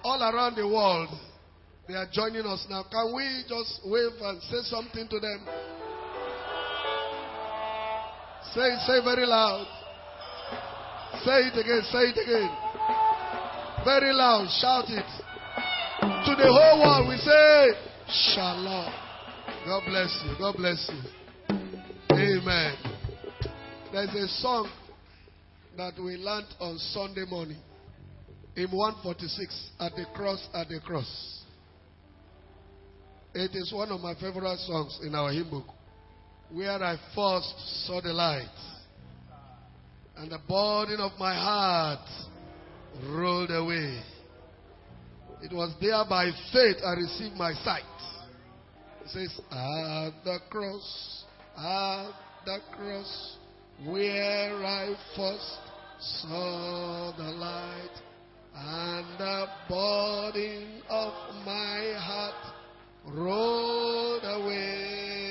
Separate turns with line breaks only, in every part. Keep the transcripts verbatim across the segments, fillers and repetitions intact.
all around the world, they are joining us now. Can we just wave and say something to them? Say it, say very loud. Say it again, say it again. Very loud, shout it. To the whole world, we say, Shalom. God bless you, God bless you. Amen. There's a song that we learned on Sunday morning. Hymn one forty-six, At the Cross, at the Cross. It is one of my favorite songs in our hymn book. Where I first saw the light, and the burden of my heart rolled away. It was there by faith I received my sight. It says, at the cross, at the cross, where I first saw the light, and the burden of my heart rolled away.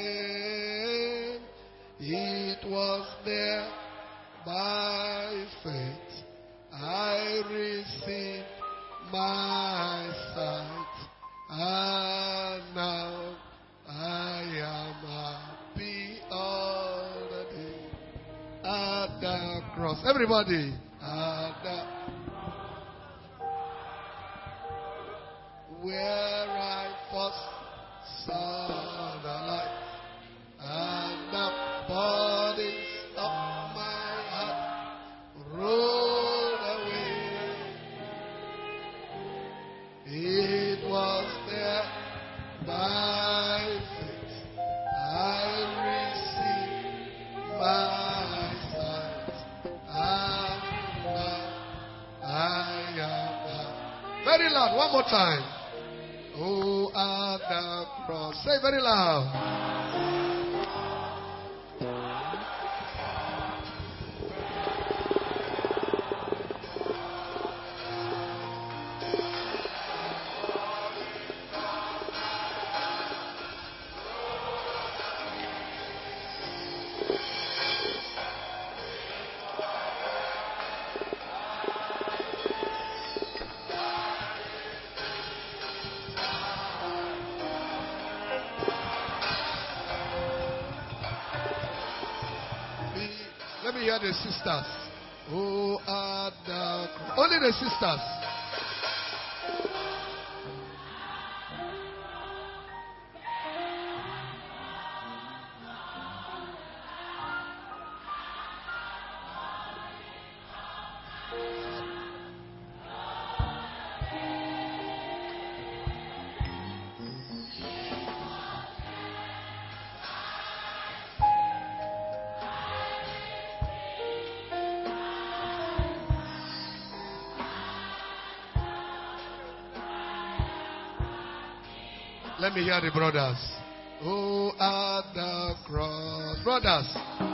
It was there by faith I received my sight, and now I am happy all the day at the cross. Everybody, at the where I first saw the light, and the bodies of my heart rolled away. It was there by faith I received my sight, and now I am. Very loud, one more time. Oh, at the cross. Say very loud. Let me hear the sisters. Oh, at the cross. Only the sisters. Let me hear the brothers. Oh, at the cross. Brothers.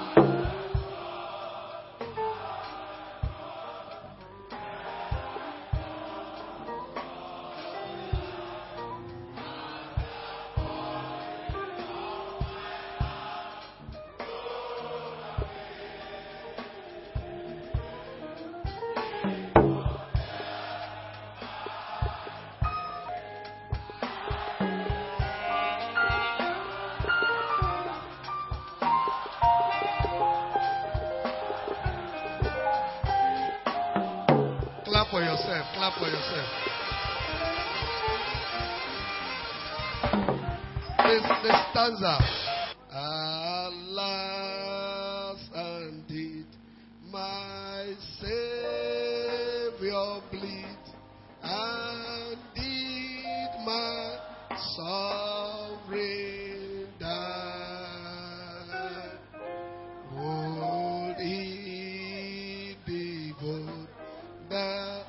Clap for yourself. Clap for yourself. This, this stanza. Alas, indeed, my Savior bleed, and did my sovereign die. Would he devote the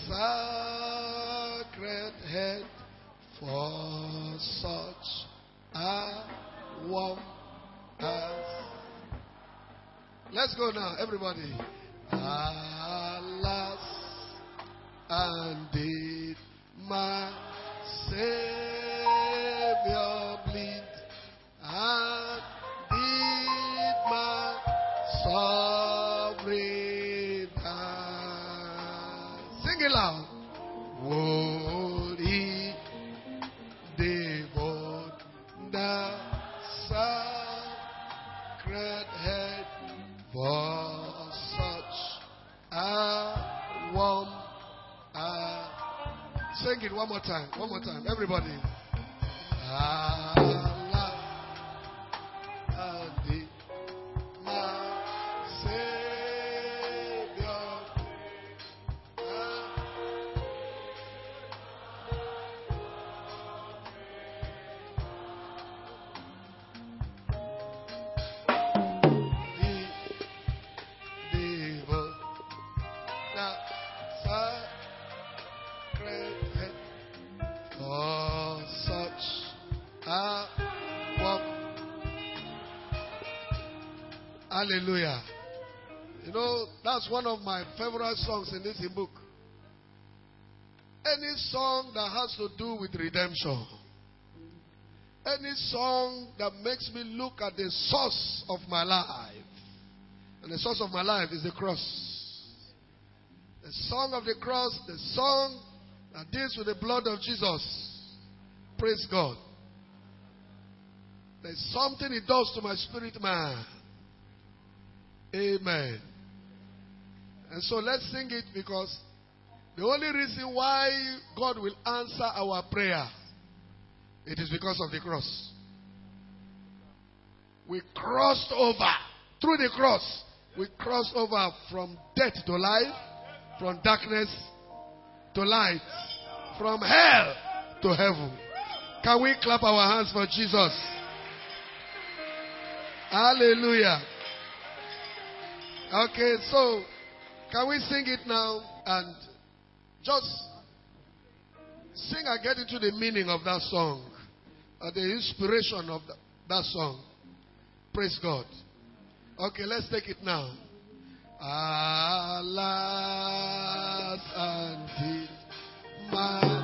sacred head for such a one as. Let's go now, everybody. Alas, and did my Savior bleed, and did my sovereign die. Sing it loud. would he devote the sacred head for such a warm uh, sing it one more time, one more time, everybody. Allah, Adi, my Savior. Hallelujah. You know, that's one of my favorite songs in this book. Any song that has to do with redemption. Any song that makes me look at the source of my life. And the source of my life is the cross. The song of the cross, the song that deals with the blood of Jesus. Praise God. There's something it does to my spirit man. Amen. And so let's sing it, because the only reason why God will answer our prayer, it is because of the cross. We crossed over through the cross. We crossed over from death to life, from darkness to light, from hell to heaven. Can we clap our hands for Jesus? Hallelujah. Okay, so can we sing it now and just sing and get into the meaning of that song, uh, the inspiration of the, that song. Praise God. Okay, let's take it now. Alas, and my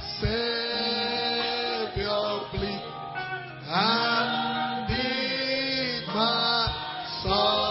Savior bleed, and did my soul.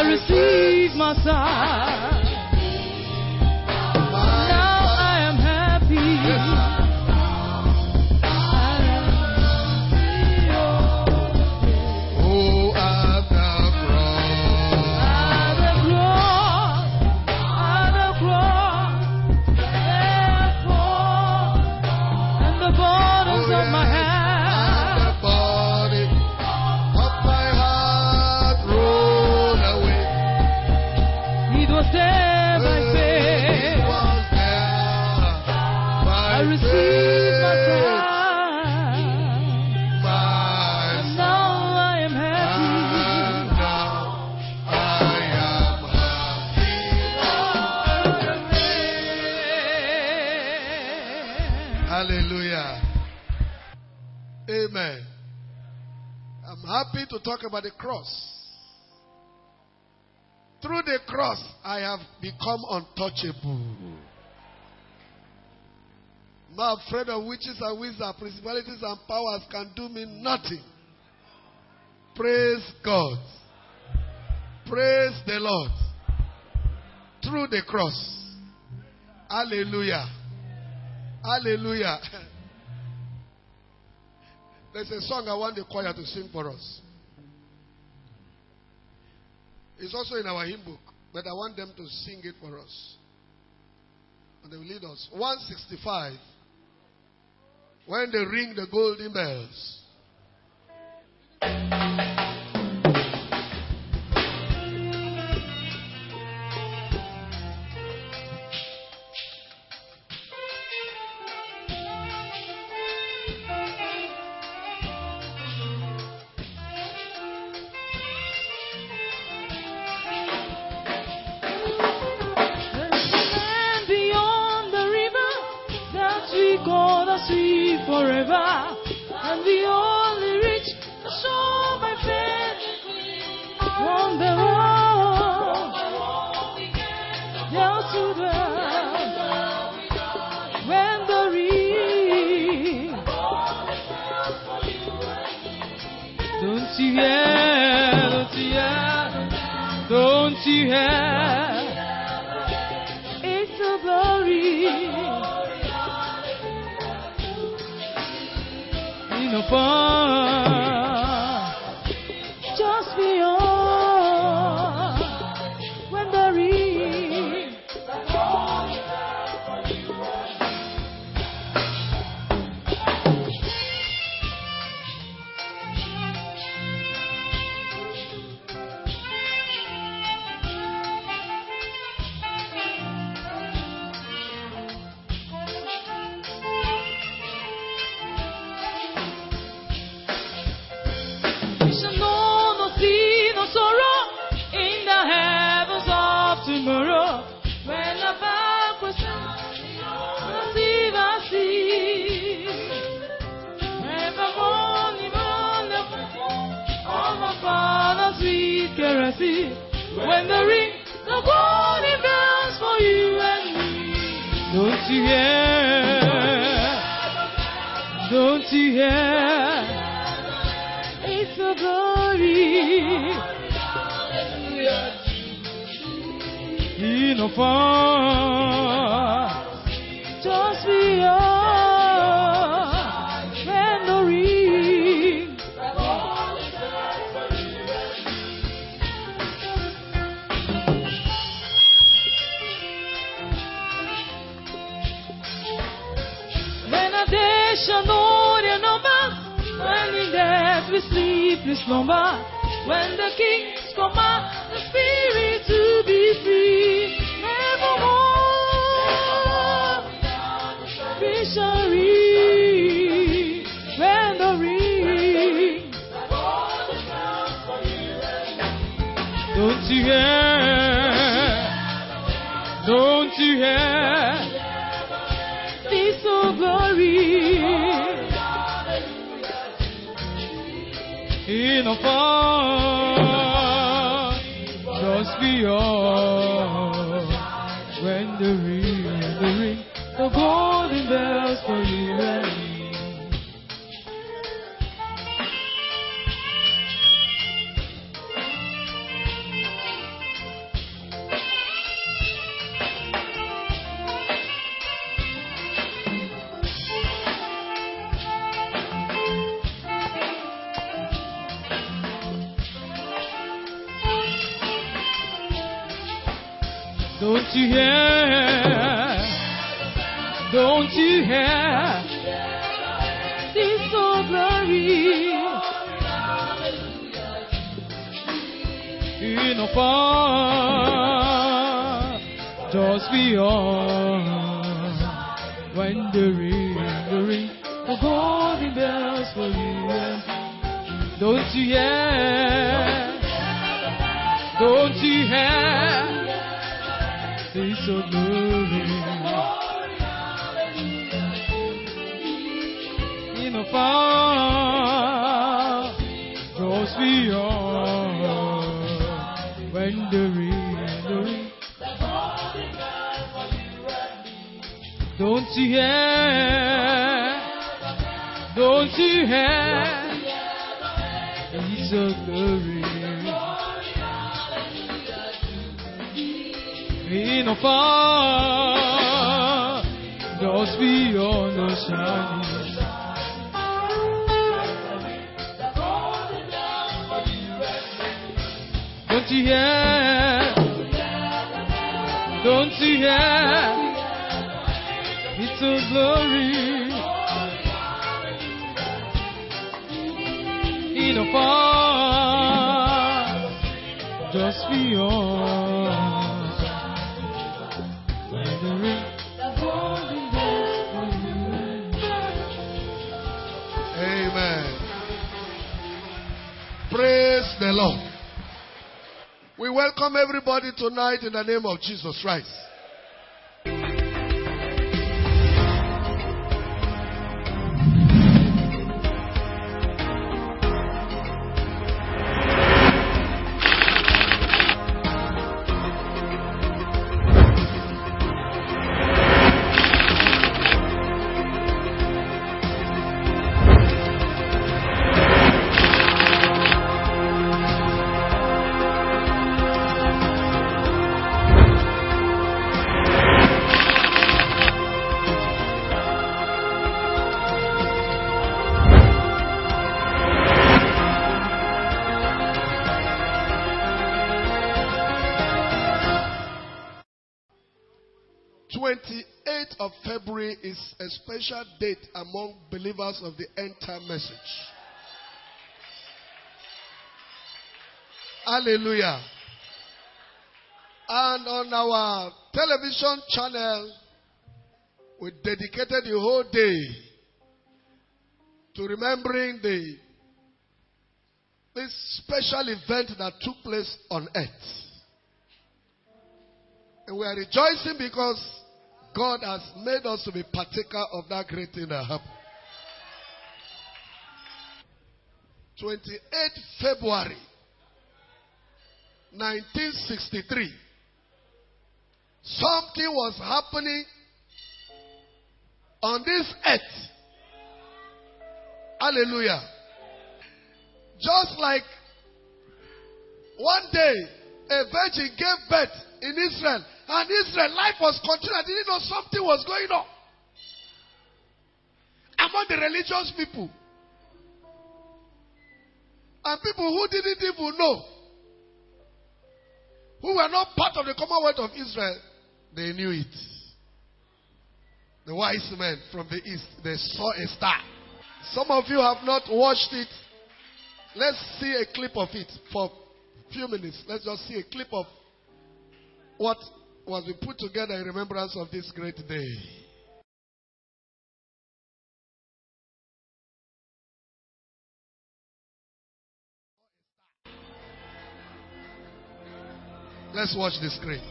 received my sight. Now I am happy.
Oh, at the
At the cross, at the cross, therefore, and the borders
Oh,
of my
yes,
hand.
and the body of my heart rolled away.
It was there by
It
faith.
was there by
I received my
faith,
sight.
my
And now I am
and
happy.
now I am happy. Hallelujah. Amen. I'm happy to talk about the cross. Through the cross, I have become untouchable. I'm not afraid of witches and wizards, principalities and powers can do me nothing. Praise God. Praise the Lord. Through the cross. Hallelujah. Hallelujah. There's a song I want the choir to sing for us. It's also in our hymn book, but I want them to sing it for us. And they will lead us. one sixty-five. When they ring the golden bells.
And beyond the river that we call the sea forever, and we only reach the shore by faith. On the road, down to the when the ring. Don't you hear? Don't you hear? Don't you hear? It's a glory in a far just beyond when the ring. We shall know no see, no sorrow in the heavens of tomorrow. When the banquet receive us see. When the morning morning all my father's sweet caressing. When the ring the morning bells for you and me. Don't you hear? Don't you hear? It's a glory in a far just beyond when the ring. When a day shall know their numbers, when in death we sleepless slumber, when the kings command the spirit to be free, nevermore we shall reach when the ring. Don't you hear? Don't you hear? This so glory in a far just beyond when the ring, the ring, the golden bells for you and me. Don't you hear? Don't you hear? This so glory in a far just beyond when the ring, the ring of golden bells for you. Don't you hear? Don't you hear? This so glory in a far just beyond when the ring, the ring. Don't you hear? Don't you hear? It's a glory in a far just beyond the shining. Don't you hear? Don't you hear? It's a glory in a far just beyond.
Amen. Praise the Lord. We welcome everybody tonight in the name of Jesus Christ. twenty-eighth of February is a special date among believers of the end time message. Hallelujah. And on our television channel, we dedicated the whole day to remembering the this special event that took place on earth. And we are rejoicing because God has made us to be partaker of that great thing that happened. twenty-eighth February nineteen sixty-three. Something was happening on this earth. Hallelujah. Just like one day a virgin gave birth in Israel, and Israel life was continuing. I didn't know something was going on among the religious people. And people who didn't even know, who were not part of the Commonwealth of Israel, they knew it. The wise men from the east, they saw a star. Some of you have not watched it. Let's see a clip of it for a few minutes. Let's just see a clip of what was put together in remembrance of this great day. Let's watch the screen.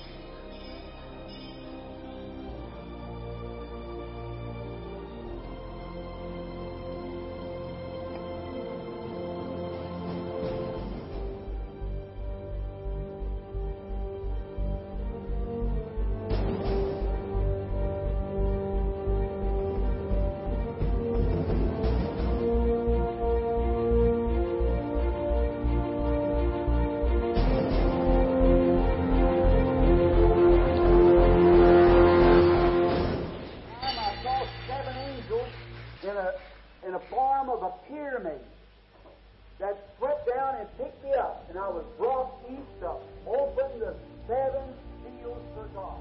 God.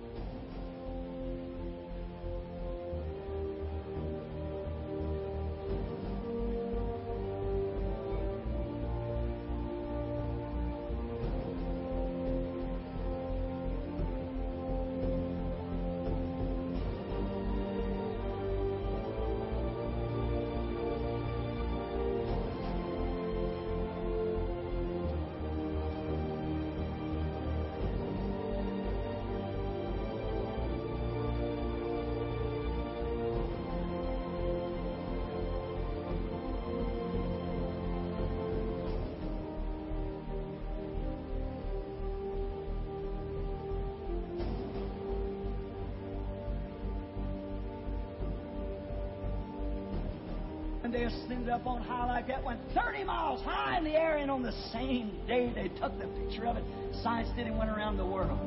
And they ascended up on high like that, went thirty miles high in the air, and on the same day they took the picture of it. Science did and went around the world.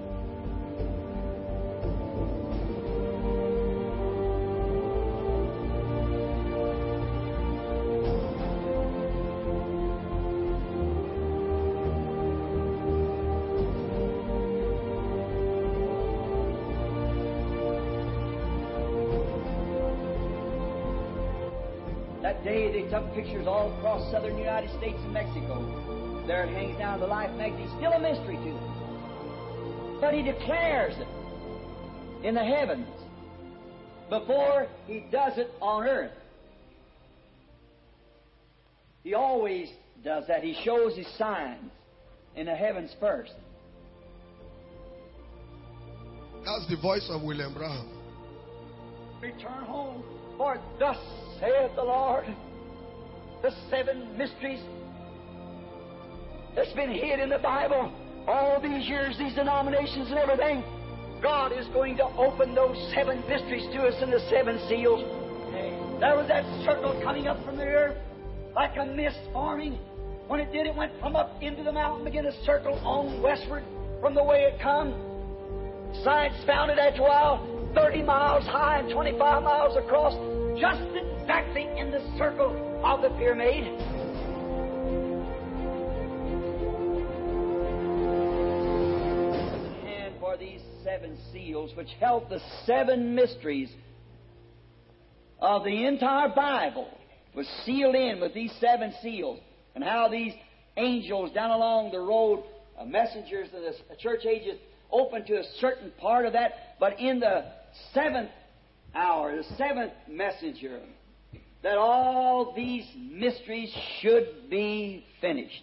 That day they took pictures all across southern United States and Mexico. There it hangs down in the Life magazine. Still a mystery to them. But he declares it in the heavens before he does it on earth. He always does that. He shows his signs in the heavens first.
That's the voice of William Branham.
Return home, for thus saith the Lord. The seven mysteries that's been hid in the Bible all these years, these denominations and everything, God is going to open those seven mysteries to us in the seven seals. There was that circle coming up from the earth like a mist forming. When it did, it went from up into the mountain, began to circle on westward from the way it come. Science found it after a while, thirty miles high and twenty-five miles across, just exactly in the circle of the pyramid. And for these seven seals, which held the seven mysteries of the entire Bible, was sealed in with these seven seals, and how these angels down along the road, uh, messengers of the church ages, open to a certain part of that, but in the seventh hour, the seventh messenger, that all these mysteries should be finished.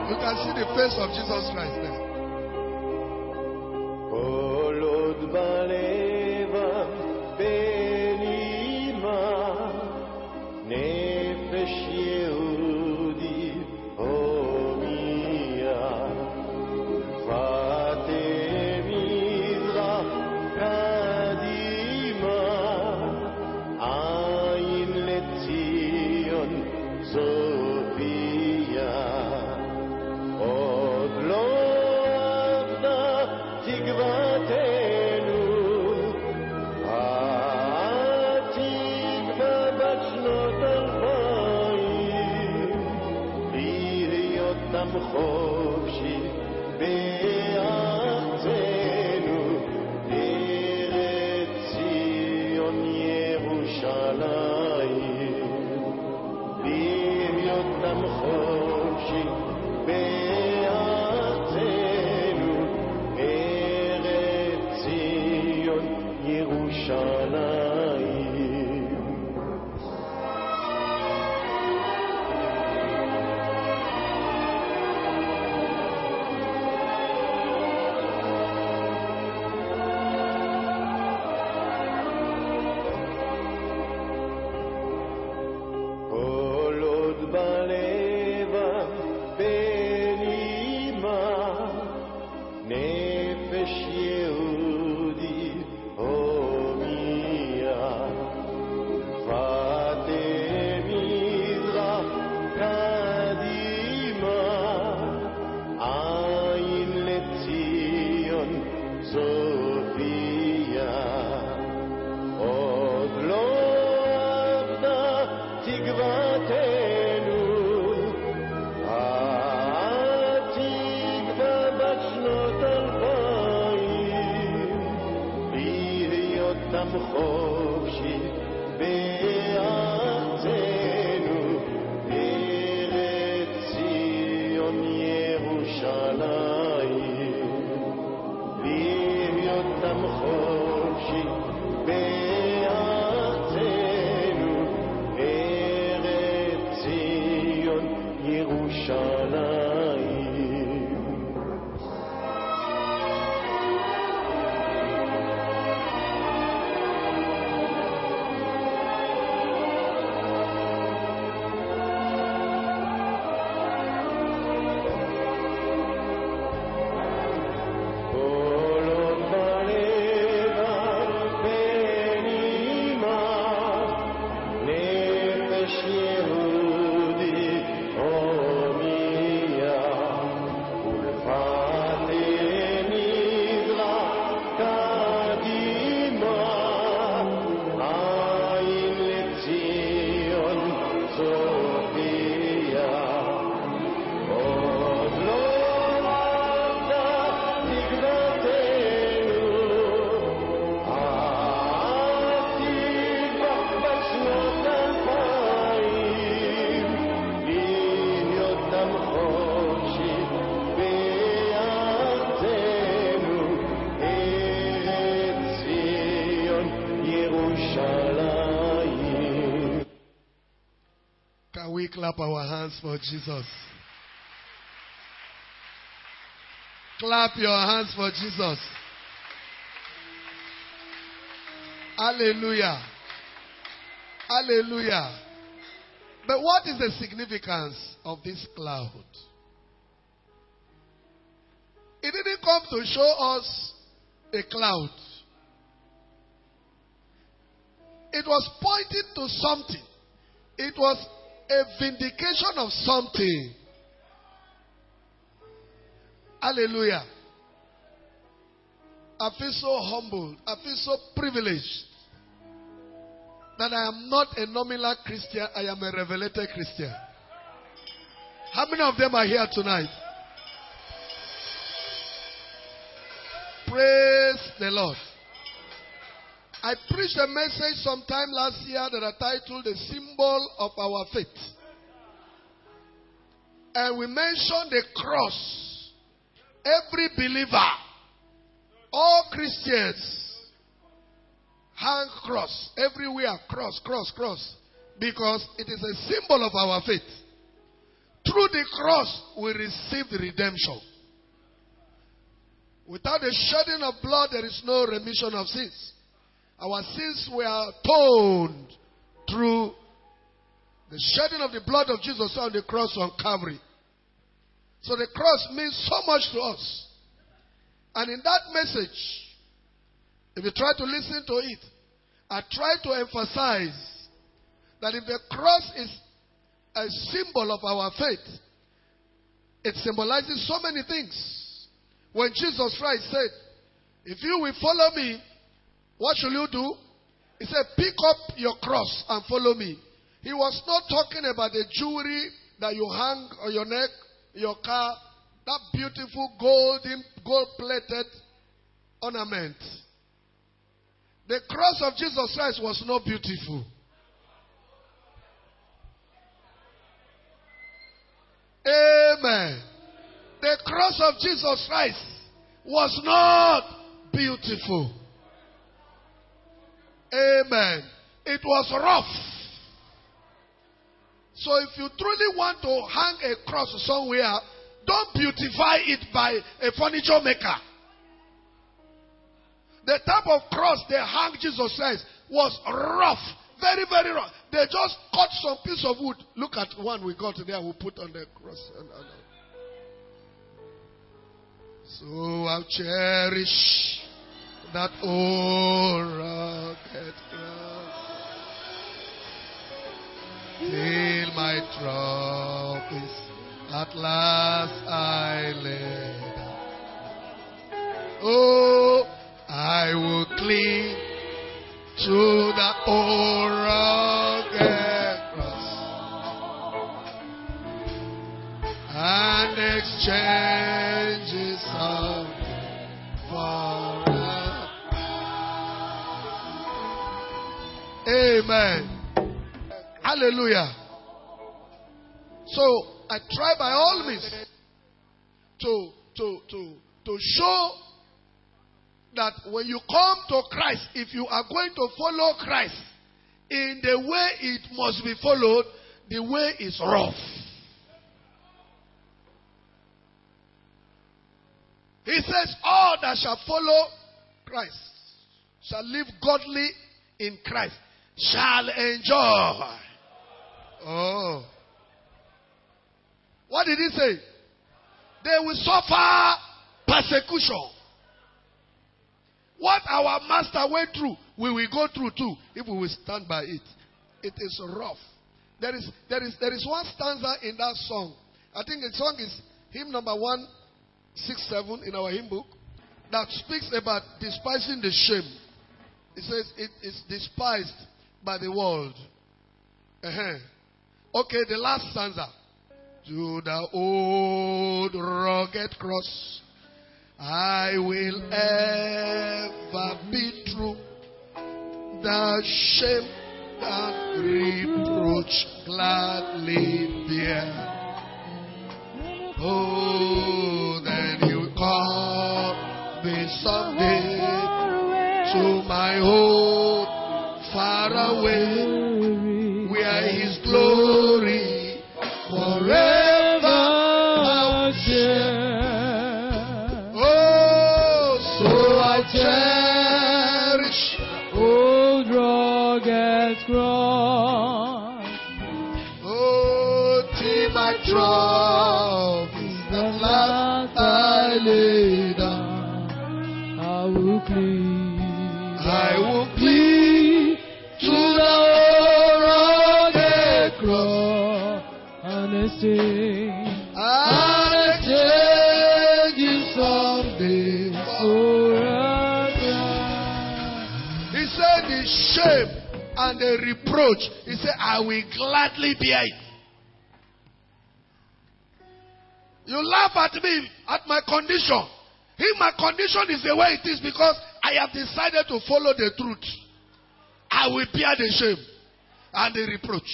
You can see the face of Jesus Christ there. Clap our hands for Jesus. Clap your hands for Jesus. Hallelujah. Hallelujah. But what is the significance of this cloud? It didn't come to show us a cloud. It was pointing to something. It was a vindication of something. Hallelujah. I feel so humbled. I feel so privileged that I am not a nominal Christian. I am a revelated Christian. How many of them are here tonight? Praise the Lord. I preached a message sometime last year that I titled The Symbol of Our Faith. And we mentioned the cross. Every believer, all Christians, hang cross. Everywhere, cross, cross, cross. Because it is a symbol of our faith. Through through the cross, we receive the redemption. Without the shedding of blood, there is no remission of sins. Our sins were atoned through the shedding of the blood of Jesus on the cross on Calvary. So the cross means so much to us. And in that message, if you try to listen to it, I try to emphasize that if the cross is a symbol of our faith, it symbolizes so many things. When Jesus Christ said, if you will follow me, what should you do? He said, pick up your cross and follow me. He was not talking about the jewelry that you hang on your neck, your car, that beautiful golden, gold-plated ornament. The cross of Jesus Christ was not beautiful. Amen. The cross of Jesus Christ was not beautiful. Amen. It was rough. So if you truly want to hang a cross somewhere, don't beautify it by a furniture maker. The type of cross they hung Jesus Christ was rough. Very, very rough. They just cut some piece of wood. Look at one we got there, we put on the cross. So I'll cherish that old rugged cross till my trophies at last I lay down. Oh, I will cling to the old rugged cross and exchange it for Amen. Hallelujah. So I try by all means to to to to show that when you come to Christ, if you are going to follow Christ in the way it must be followed, the way is rough. He says, all that shall follow Christ shall live godly in Christ shall enjoy. Oh. What did he say? They will suffer persecution. What our master went through, we will go through too, if we will stand by it. It is rough. There is, there is, there is one stanza in that song. I think the song is hymn number one six seven in our hymn book that speaks about despising the shame. It says it is despised by the world. Uh-huh. Okay, the last stanza. To the old rugged cross I will ever be true. The shame and reproach gladly bear. Oh, then you call me someday to my home far away, where His glory forever I'll share. Oh, so I cherish
old rugged cross.
Oh, till my trophies the last I lay down,
I will cling,
I will cling to the rugged cross
and sing,
and exchange it someday
forever.
He said the shame and the reproach, he said, I will gladly bear it. You laugh at me, at my condition. If my condition is the way it is because I have decided to follow the truth, I will bear the shame and the reproach.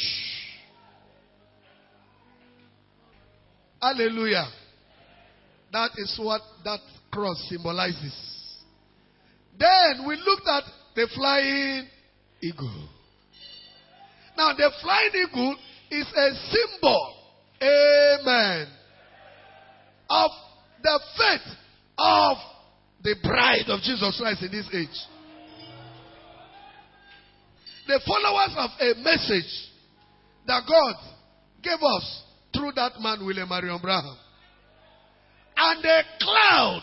Hallelujah. That is what that cross symbolizes. Then we looked at the flying eagle. Now the flying eagle is a symbol. Amen. the bride of Jesus Christ in this age. The followers of a message that God gave us through that man, William Marion Branham. And a cloud.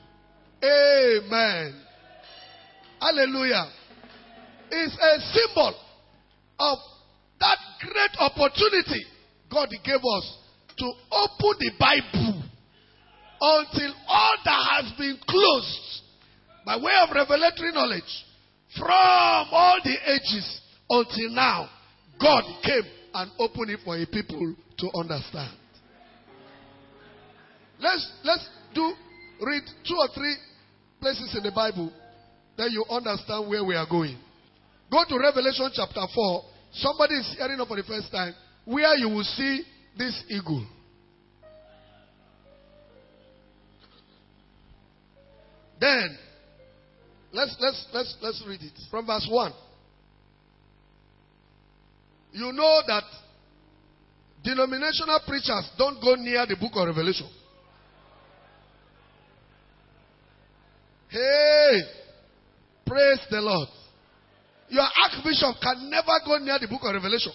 Amen. Hallelujah. Is a symbol of that great opportunity God gave us to open the Bible until all that has been closed by way of revelatory knowledge from all the ages until now, God came and opened it for a people to understand. Let's let's do read two or three places in the Bible, then you understand where we are going. Go to Revelation chapter four. Somebody is hearing it for the first time, where you will see this eagle. Then let's let's let's let's read it from verse one. You know that denominational preachers don't go near the book of Revelation. Hey, praise the Lord. Your archbishop can never go near the book of Revelation.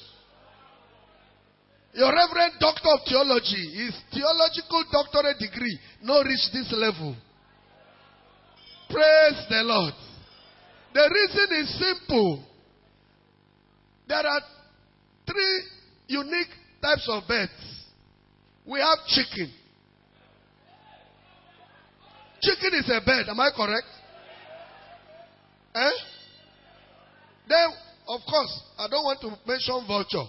Your reverend doctor of theology, his theological doctorate degree, no reach this level. Praise the Lord. The reason is simple. There are three unique types of birds. We have chicken. Chicken is a bird, am I correct? Eh? Then, of course, I don't want to mention vulture.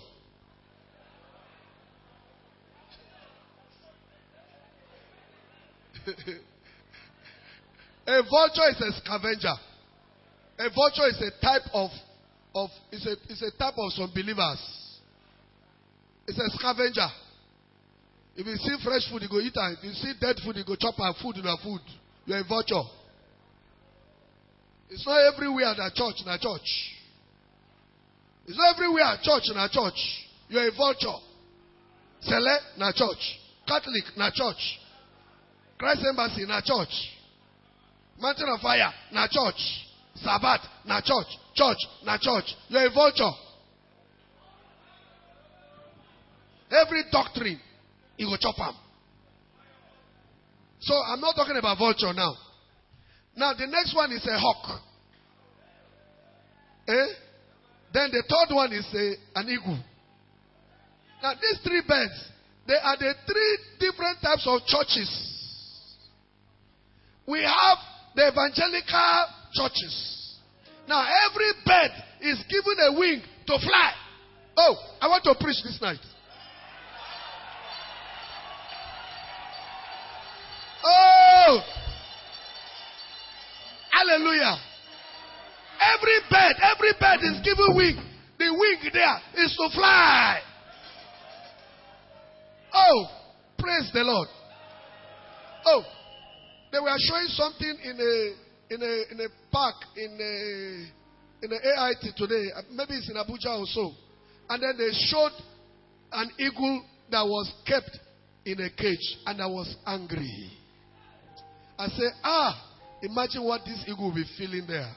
A vulture is a scavenger. A vulture is a type of, of it's a, it's a type of some believers. It's a scavenger. If you see fresh food, you go eat it. If you see dead food, you go chop our food in our food. You're a vulture. It's not everywhere that church in a church. It's not everywhere church in a church. You're a vulture. Sele na church. Catholic na church. Christ Embassy na church. Mountain of Fire na church. Sabbath na church. Church na church. You're a vulture. Every doctrine, you go chop am. So I'm not talking about vulture now. Now the next one is a hawk. Eh? Then the third one is a, an eagle. Now these three birds, they are the three different types of churches. We have the evangelical churches. Now every bird is given a wing to fly. Oh, I want to preach this night. Oh! Hallelujah. Every bird, every bird is given wing. The wing there is to fly. Oh, praise the Lord. Oh, they were showing something in a in a in a park in a in the A I T today. Maybe it's in Abuja also. And then they showed an eagle that was kept in a cage, and I was angry. I said, ah, imagine what this eagle will be feeling there.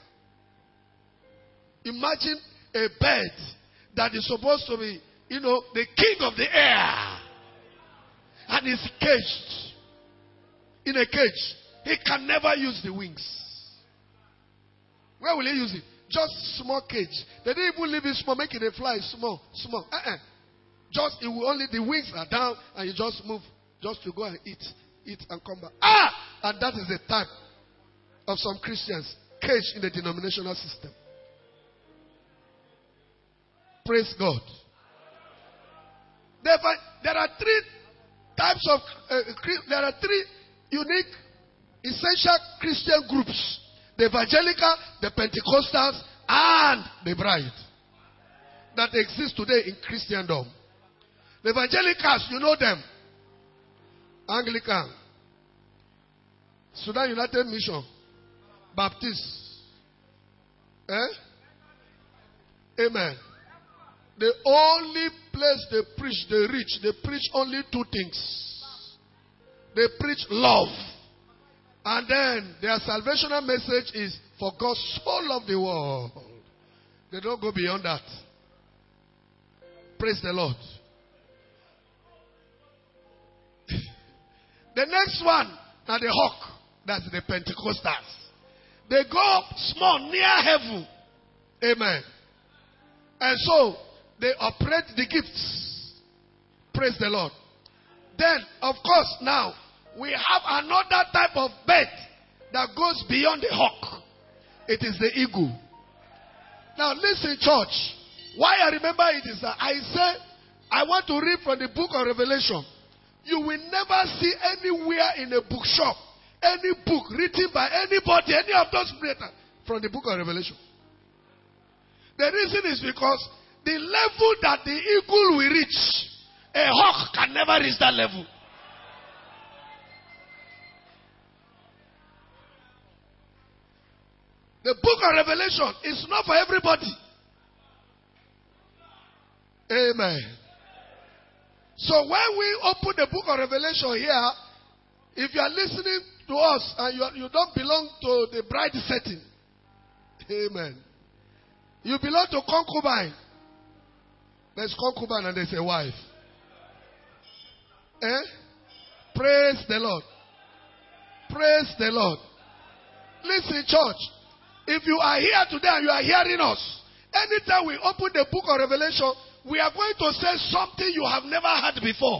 Imagine a bird that is supposed to be, you know, the king of the air. And is caged. In a cage. He can never use the wings. Where will he use it? Just small cage. They didn't even leave it small, make it a fly small, small. Uh-uh. Just, it will only, the wings are down and you just move. Just to go and eat. Eat and come back. Ah! And that is the type of some Christians caged in the denominational system. Praise God. Therefore, there are three types of, uh, there are three unique, essential Christian groups. The evangelical, the Pentecostals, and the bride. That exist today in Christendom. The evangelicals, you know them. Anglican, Sudan United Mission, Baptist. Eh? Amen. The only place they preach, they reach, they preach only two things. They preach love And then their salvational message is, for God so loved the world. They don't go beyond that. Praise the Lord. The next one, now the hawk, that's the Pentecostals. They go up small, near heaven. Amen. And so, they operate the gifts. Praise the Lord. Then, of course, now, we have another type of bird that goes beyond the hawk. It is the eagle. Now, listen, church. Why I remember it is that I say, I want to read from the book of Revelation. You will never see anywhere in a bookshop any book written by anybody, any of those creators, from the book of Revelation. The reason is because the level that the eagle will reach, a hawk can never reach that level. The book of Revelation is not for everybody. Amen. So when we open the book of Revelation here, if you are listening to us and you, are, you don't belong to the bride setting, amen. You belong to concubine. There's concubine and there's a wife. Eh? Praise the Lord. Praise the Lord. Listen, church. If you are here today and you are hearing us, anytime we open the book of Revelation, we are going to say something you have never heard before.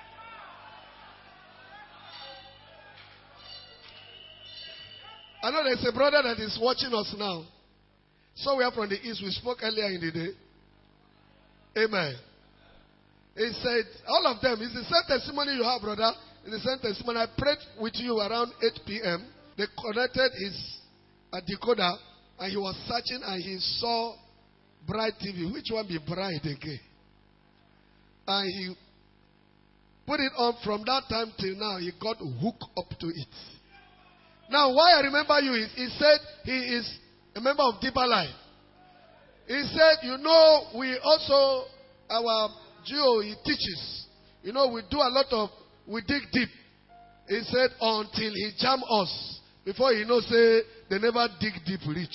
I know there's a brother that is watching us now. So we are from the east. We spoke earlier in the day. Amen. He said, all of them, it's the same testimony you have, brother. It's the same testimony. I prayed with you around eight p.m. They connected his a decoder and he was searching and he saw Bride T V. Which one be Bride again? And he put it on. From that time till now, he got hooked up to it. Now, why I remember you is he said he is a member of Deeper Life. He said, you know, we also, our Geo, he teaches. You know, we do a lot of, we dig deep. He said, until he jam us. Before he knows, say, they never dig deep reach.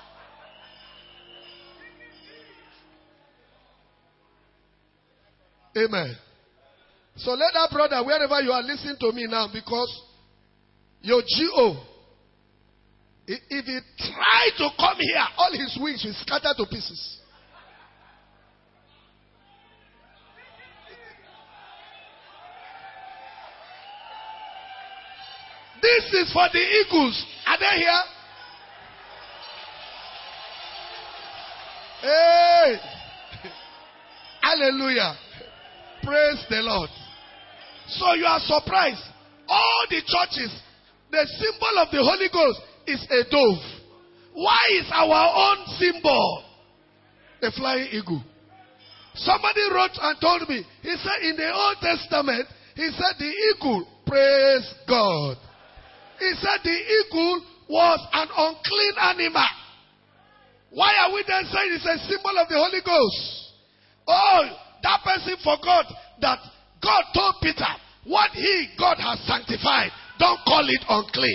Amen. So let that brother, wherever you are, listen to me now, because your G O, if he try to come here, all his wings will scatter to pieces. This is for the eagles. Are they here? Hey! Hallelujah. Praise the Lord. So you are surprised. All the churches, the symbol of the Holy Ghost is a dove. Why is our own symbol a flying eagle? Somebody wrote and told me, he said in the Old Testament, he said the eagle, praise God. He said the eagle was an unclean animal. Why are we then saying it's a symbol of the Holy Ghost? Oh, that person forgot that God told Peter, what he, God, has sanctified, don't call it unclean.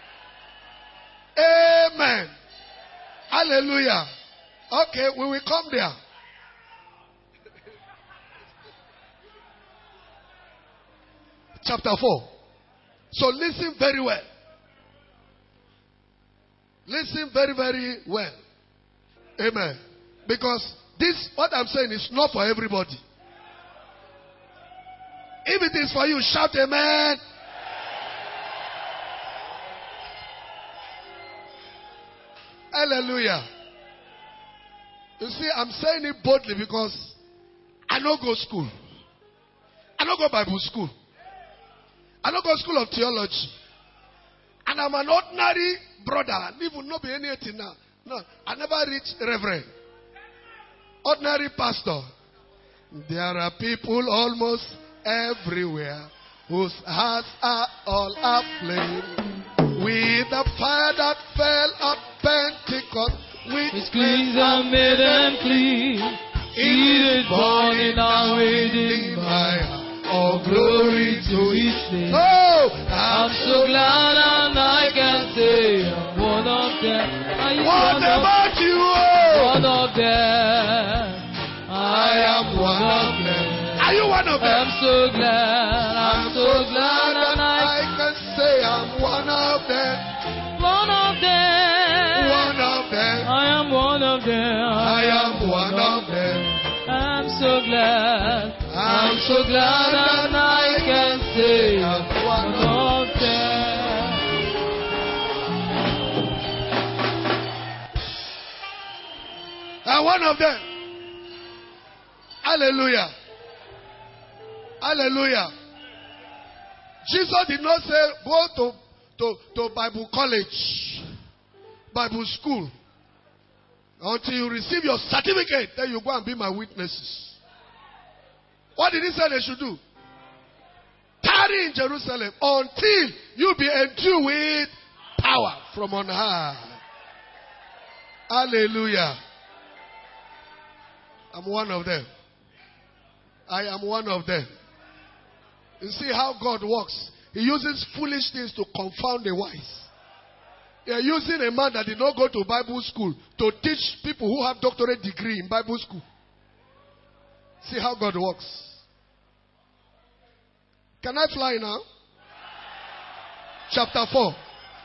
Amen. Hallelujah. Okay, we will come there. Chapter four. So listen very well. Listen very, very well. Amen. Because this, what I'm saying, is not for everybody. If it is for you, shout amen. Hallelujah. You see, I'm saying it boldly because I don't go school. I don't go Bible school. I don't go school of theology. And I'm an ordinary brother. Even not be anything now. No, I never reached reverend. Ordinary pastor. There are people almost everywhere whose hearts are all aflame with the fire that fell at Pentecost.
His cleans are made and clean. It is burning now within my heart. All glory to His name. Oh, I'm so glad and I say I'm one of them. Are you
What
one
about
of,
you?
one of them? I am one of them.
Are you one of them?
I'm so glad, I'm so glad, and I
I can say I'm one of them.
one of them.
One of them.
I am one of them.
I am one of them.
I'm so glad.
I'm
so glad and I can say
I'm
one
one of
of them.
I'm one of them. Hallelujah. Hallelujah. Jesus did not say go to, to, to Bible college, Bible school. Until you receive your certificate, then you go and be my witnesses. What did he say they should do? Tarry in Jerusalem until you be endued with power from on high. Hallelujah. I'm one of them. I am one of them. You see how God works. He uses foolish things to confound the wise. They are using a man that did not go to Bible school to teach people who have doctorate degree in Bible school. See how God works. Can I fly now? Chapter four.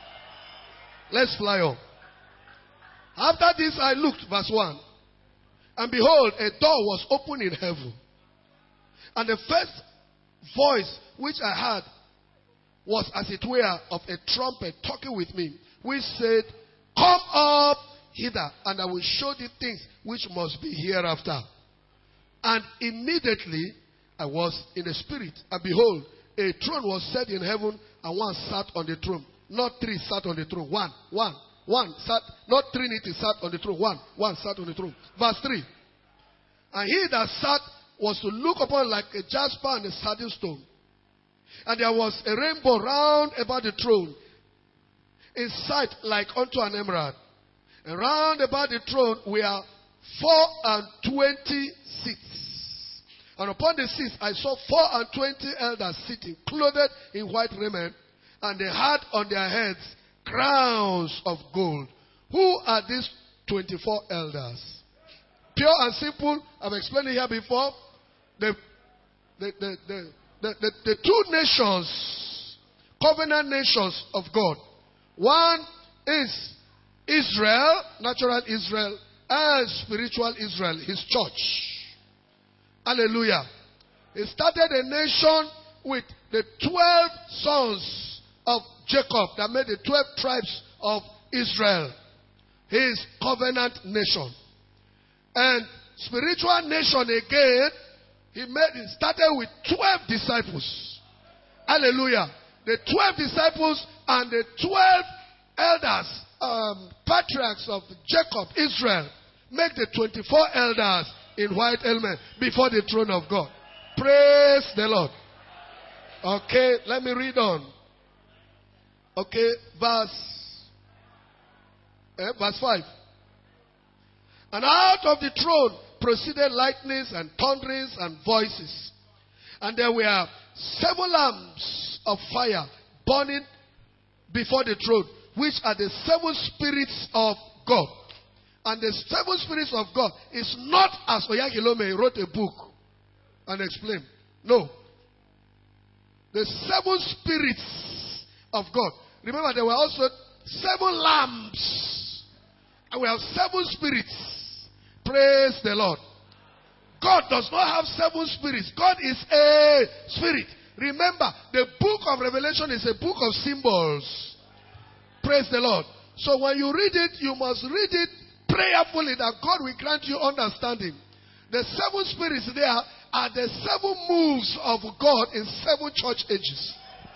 Let's fly on. After this I looked, verse one. And behold, a door was opened in heaven. And the first voice which I heard was as it were of a trumpet talking with me, which said, come up hither, and I will show thee things which must be hereafter. And immediately I was in the spirit, and behold, a throne was set in heaven, and one sat on the throne. Not three sat on the throne. One, one, one sat, not Trinity sat on the throne. One, one sat on the throne. Verse three. And he that sat was to look upon like a jasper and a sardine stone. And there was a rainbow round about the throne, in sight like unto an emerald. And round about the throne were four and twenty seats. And upon the seats I saw four and twenty elders sitting, clothed in white raiment, and they had on their heads crowns of gold. Who are these twenty-four elders? Pure and simple, I've explained it here before. The, the, the, the, the, the, the two nations, covenant nations of God. One is Israel, natural Israel, and spiritual Israel, his church. Hallelujah. He started a nation with the twelve sons of Jacob that made the twelve tribes of Israel. His covenant nation. And spiritual nation again, he made it started with twelve disciples. Hallelujah. The twelve disciples and the twelve elders, um, patriarchs of Jacob, Israel, make the twenty-four elders in white helmet before the throne of God. Praise the Lord. Okay, let me read on. Okay, verse, eh, verse five. And out of the throne proceeded lightnings and thunderings and voices. And there were seven lamps of fire burning before the throne, which are the seven spirits of God. And the seven spirits of God is not as Oyakilome wrote a book and explained. No. The seven spirits of God. Remember, there were also seven lamps. And we have seven spirits. Praise the Lord. God does not have seven spirits. God is a spirit. Remember, the book of Revelation is a book of symbols. Praise the Lord. So when you read it, you must read it prayerfully that God will grant you understanding. The seven spirits there are the seven moves of God in seven church ages.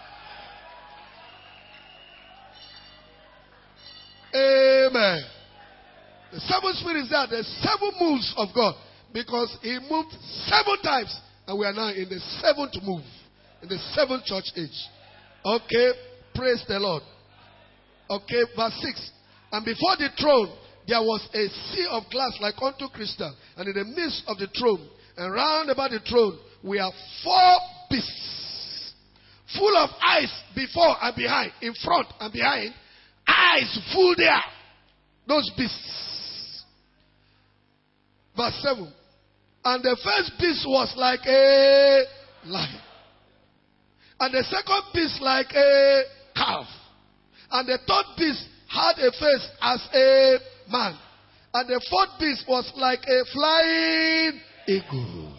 Amen. The seven spirits there are the seven moves of God, because he moved seven times and we are now in the seventh move, in the seventh church age. Okay, praise the Lord. Okay, verse six. And before the throne there was a sea of glass like unto crystal, and in the midst of the throne and round about the throne were four beasts, full of eyes before and behind, in front and behind, eyes full there. Those beasts. Verse seven. And the first beast was like a lion. And the second beast like a calf. And the third beast had a face as a man. And the fourth beast was like a flying eagle.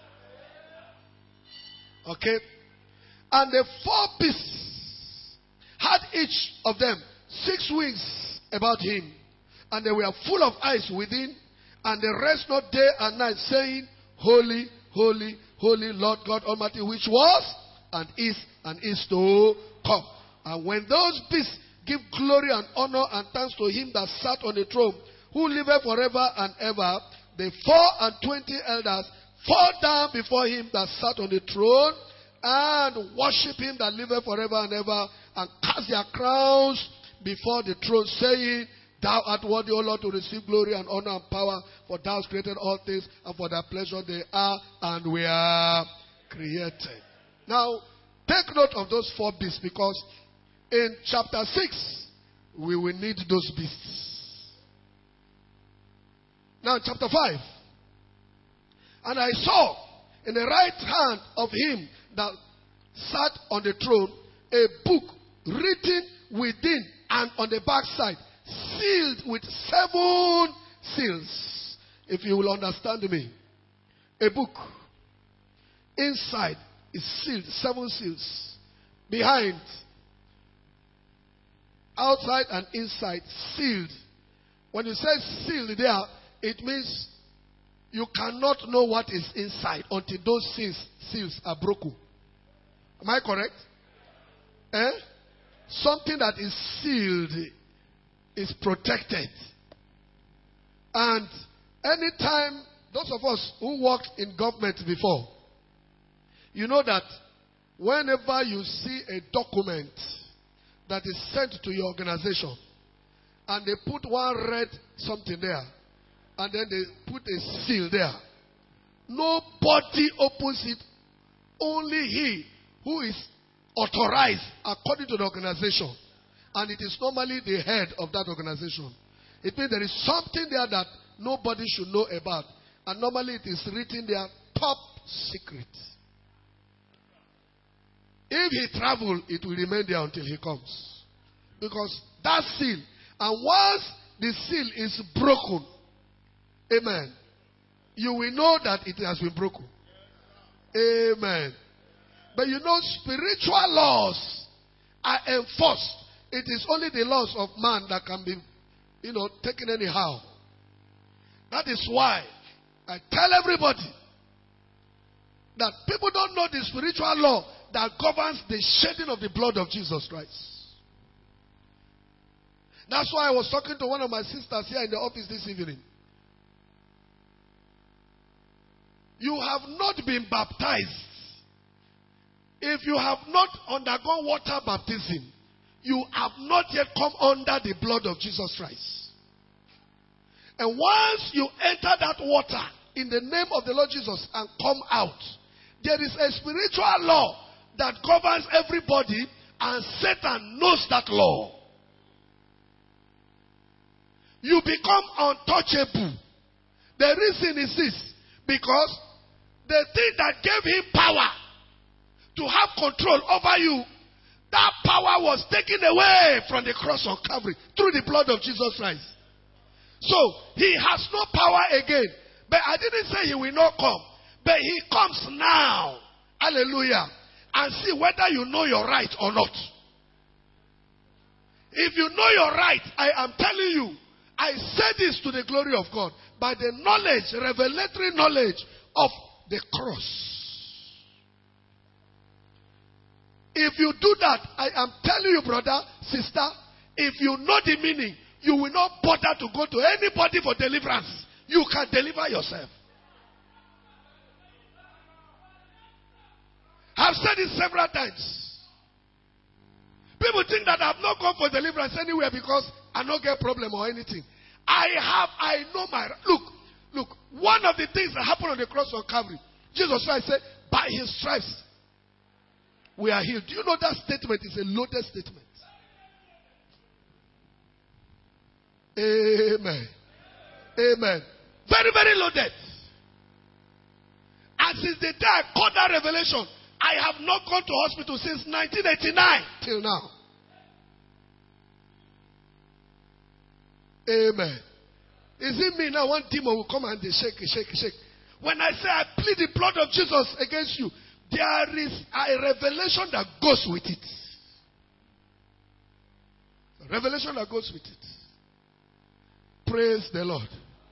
Okay. And the four beasts had each of them six wings about him. And they were full of eyes within. And they rest not day and night, saying, Holy, holy, holy Lord God Almighty, which was and is and is to come. And when those beasts give glory and honor and thanks to him that sat on the throne, who liveth forever and ever, the four and twenty elders fall down before him that sat on the throne, and worship him that liveth forever and ever, and cast their crowns before the throne, saying, Thou art worthy, O Lord, to receive glory and honor and power, for thou hast created all things, and for thy pleasure they are and were created. Now, take note of those four beasts, because in chapter six, we will need those beasts. Now, chapter five. And I saw in the right hand of him that sat on the throne a book written within and on the backside, sealed with seven seals. If you will understand me. A book. Inside is sealed, seven seals. Behind, outside and inside, sealed. When you say sealed there, it means you cannot know what is inside until those seals, seals are broken. Am I correct? Eh? Something that is sealed is protected. And anytime, those of us who worked in government before, you know that whenever you see a document that is sent to your organization, and they put one red something there, and then they put a seal there, nobody opens it, only he who is authorized according to the organization. And it is normally the head of that organization. It means there is something there that nobody should know about. And normally it is written there, top secret. If he travels, it will remain there until he comes. Because that seal, and once the seal is broken, amen, you will know that it has been broken. Amen. But you know, spiritual laws are enforced. It is only the laws of man that can be, you know, taken anyhow. That is why I tell everybody that people don't know the spiritual law that governs the shedding of the blood of Jesus Christ. That's why I was talking to one of my sisters here in the office this evening. You have not been baptized. If you have not undergone water baptism, you have not yet come under the blood of Jesus Christ. And once you enter that water in the name of the Lord Jesus and come out, there is a spiritual law that governs everybody, and Satan knows that law. You become untouchable. The reason is this: because the thing that gave him power to have control over you, that power was taken away from the cross of Calvary through the blood of Jesus Christ. So he has no power again. But I didn't say he will not come. But he comes now. Hallelujah. And see whether you know your right or not. If you know your right, I am telling you, I say this to the glory of God, by the knowledge, revelatory knowledge of the cross. If you do that, I am telling you, brother, sister, if you know the meaning, you will not bother to go to anybody for deliverance. You can deliver yourself. I've said it several times. People think that I've not gone for deliverance anywhere because I don't get problem or anything. I have, I know my, look, look, one of the things that happened on the cross of Calvary, Jesus Christ said, by his stripes, we are healed. Do you know that statement is a loaded statement? Amen. Amen. Very, very loaded. And since the day I caught that revelation, I have not gone to hospital since nineteen eighty-nine till now. Amen. Is it me now? One demon will come and they shake, shake, shake. When I say I plead the blood of Jesus against you, there is a revelation that goes with it. A revelation that goes with it. Praise the Lord.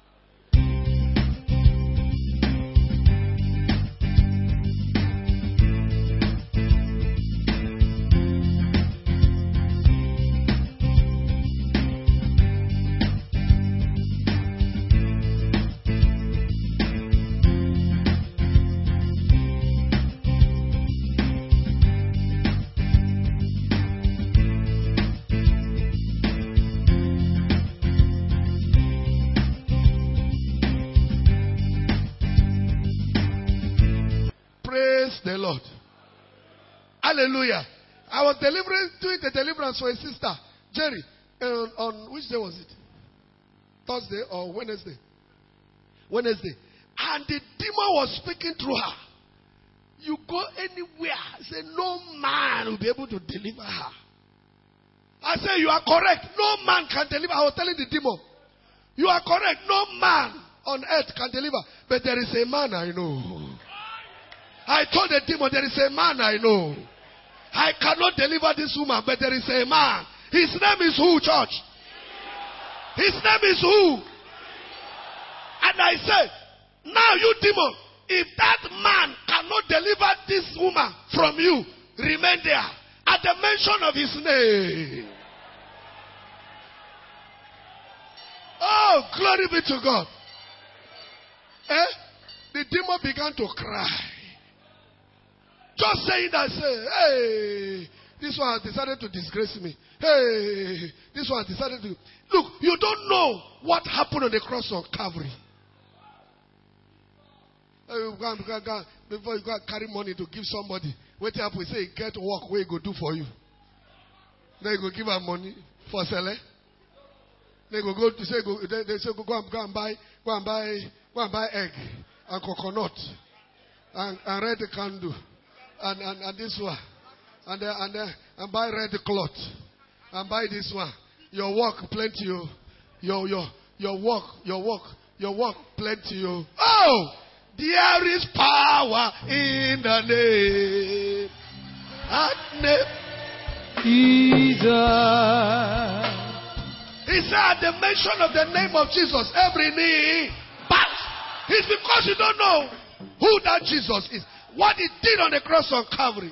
The Lord. Hallelujah. I was delivering, doing the deliverance for a sister, Jerry, on, on which day was it? Thursday or Wednesday? Wednesday. And the demon was speaking through her. You go anywhere, say no man will be able to deliver her. I say you are correct. No man can deliver. I was telling the demon, you are correct. No man on earth can deliver. But there is a man I know. I told the demon, there is a man I know. I cannot deliver this woman, but there is a man. His name is who, church? His name is who? And I said, now you demon, if that man cannot deliver this woman from you, remain there. At the mention of his name. Oh, glory be to God. Eh? The demon began to cry. Just saying that, say, hey, this one has decided to disgrace me. Hey, this one has decided to... Look, you don't know what happened on the cross of Calvary. Before you go carry money to give somebody, what happen? We say, get work, where you go do for you. Then you go give her money for selling. They go go to say, go, they, they say, go, go, and, go and buy, go and buy, go and buy egg and coconut and, and red candle. And, and, and this one. And, uh, and, uh, and buy red cloth. And buy this one. Your work plenty. You. Your, your, your work, your work, your work plenty. You. Oh! There is power in the name. At name. Jesus. He said at the mention of the name of Jesus, every knee bows. It's because you don't know who that Jesus is. What he did on the cross of Calvary.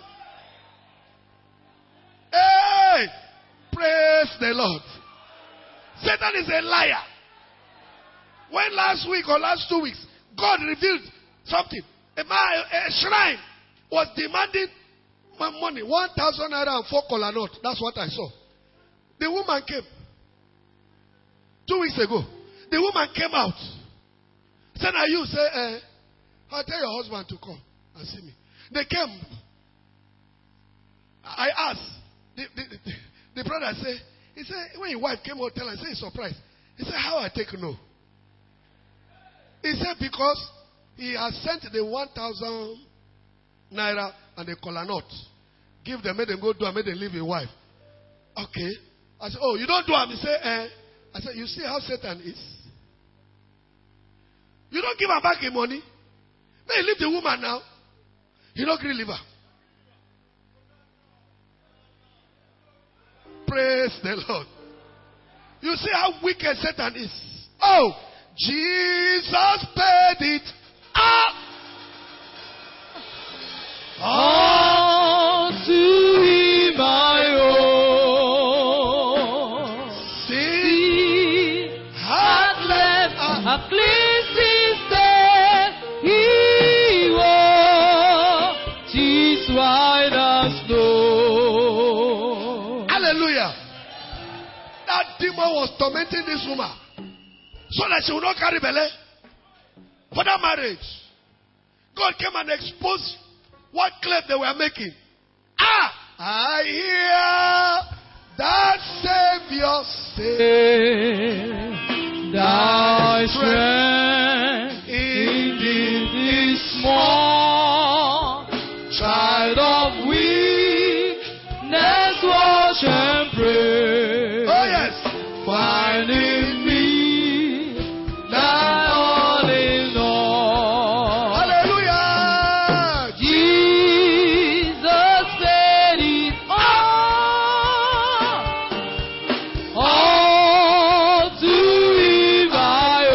Hey! Praise the Lord. Satan is a liar. When last week or last two weeks, God revealed something. A, man, a shrine was demanding my money. One thousand naira and four kola note. That's what I saw. The woman came. Two weeks ago. The woman came out. Said, are you? Say, eh, I'll tell your husband to come and see me. They came. I asked. The, the, the, the brother said, he said, when your wife came out, tell her, I said, he's surprised. He said, how I take no? He said, because he has sent the one thousand naira and the kola nut. Give them, make them go do and make them leave your wife. Okay. I said, oh, you don't do it. He said, eh. I said, you see how Satan is? You don't give her back the money. May you leave the woman now. You don't agree, leave her. Praise the Lord. You see how wicked Satan is. Oh, Jesus paid it up.
All to him I owe.
See,
Had left a cleansing stain. He wore tears white as snow.
hallelujah. That demon was tormenting this woman so that she would not carry belly for that marriage. God came and exposed what claim they were making. Ah, I hear that Savior say,
My strength indeed is small. Child of weakness, watch and pray.
Oh yes.
Find in me thy all in all.
Hallelujah.
Jesus paid it all. All to him I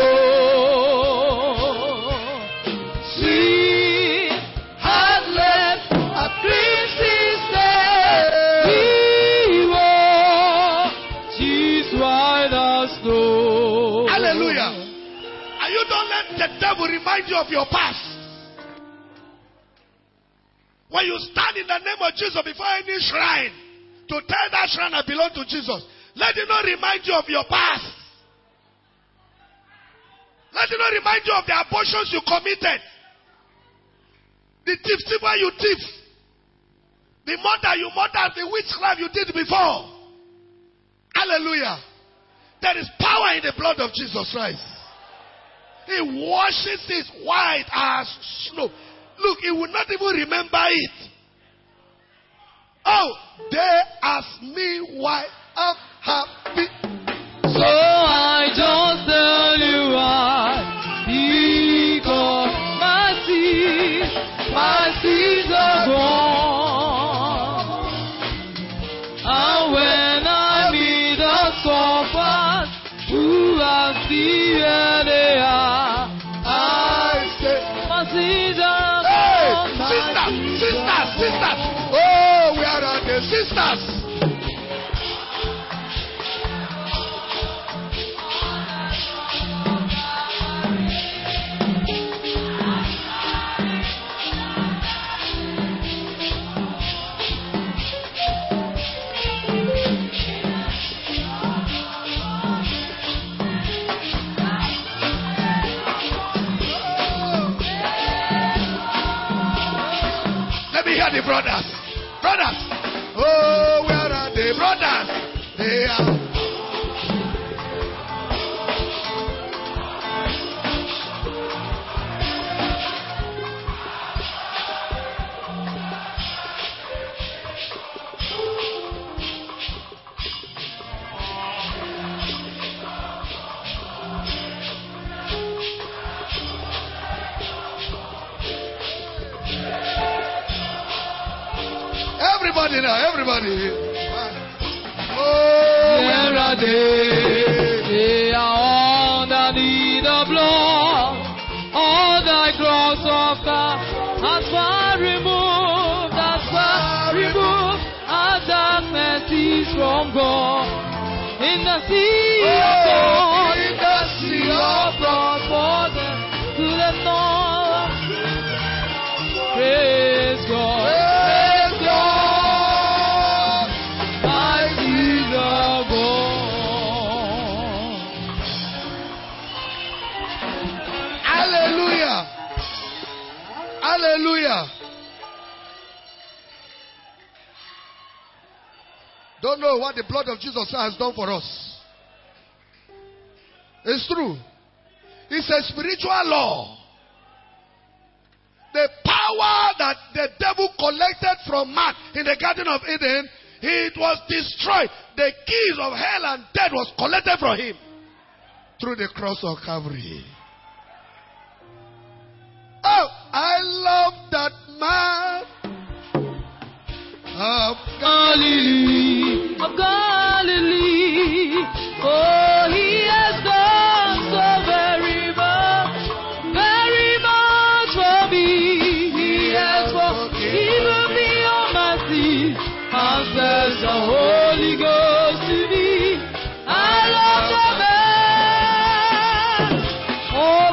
owe. Sweet heart left a crimson stain. He wore his white as snow.
Hallelujah. And you don't let the devil remind you of your past. When you stand in the name of Jesus before any shrine to tell that shrine I belong to Jesus, let it not remind you of your past. Let it not remind you of the abortions you committed, the thief where you thief, the murder you murdered, the witchcraft you did before. Hallelujah. There is power in the blood of Jesus Christ. He washes it white as snow. Look, he will not even remember it. Oh, they ask me why I'm happy.
So I just tell you why. Because my sins, my sins are gone. And when I meet the scoffers who are still where they are,
I say,
my sins are
hey,
gone. my
sisters,
sins
sisters,
are
sisters.
gone.
Oh, where are the sisters? Let me hear the brothers. Brothers. Oh, where are the brothers? They are. Everybody now, everybody. Oh,
Where are they? They are underneath the blood. All thy cross of God has far removed, has far removed. Our darkness is from God. In the sea of God, in the sea of God, for them to the north. Praise God. Praise God. My sins are gone.
hallelujah. Hallelujah. Don't know what the blood of Jesus has done for us. It's true. It's a spiritual law. The power that the devil collected from man in the Garden of Eden, it was destroyed. The keys of hell and death was collected from him through the cross of Calvary. Oh, I love that man of
Galilee, of Galilee. Oh, he has done so very much, very much for me. He has forgiven me all my sins and sent the Holy Ghost to me. I love the man of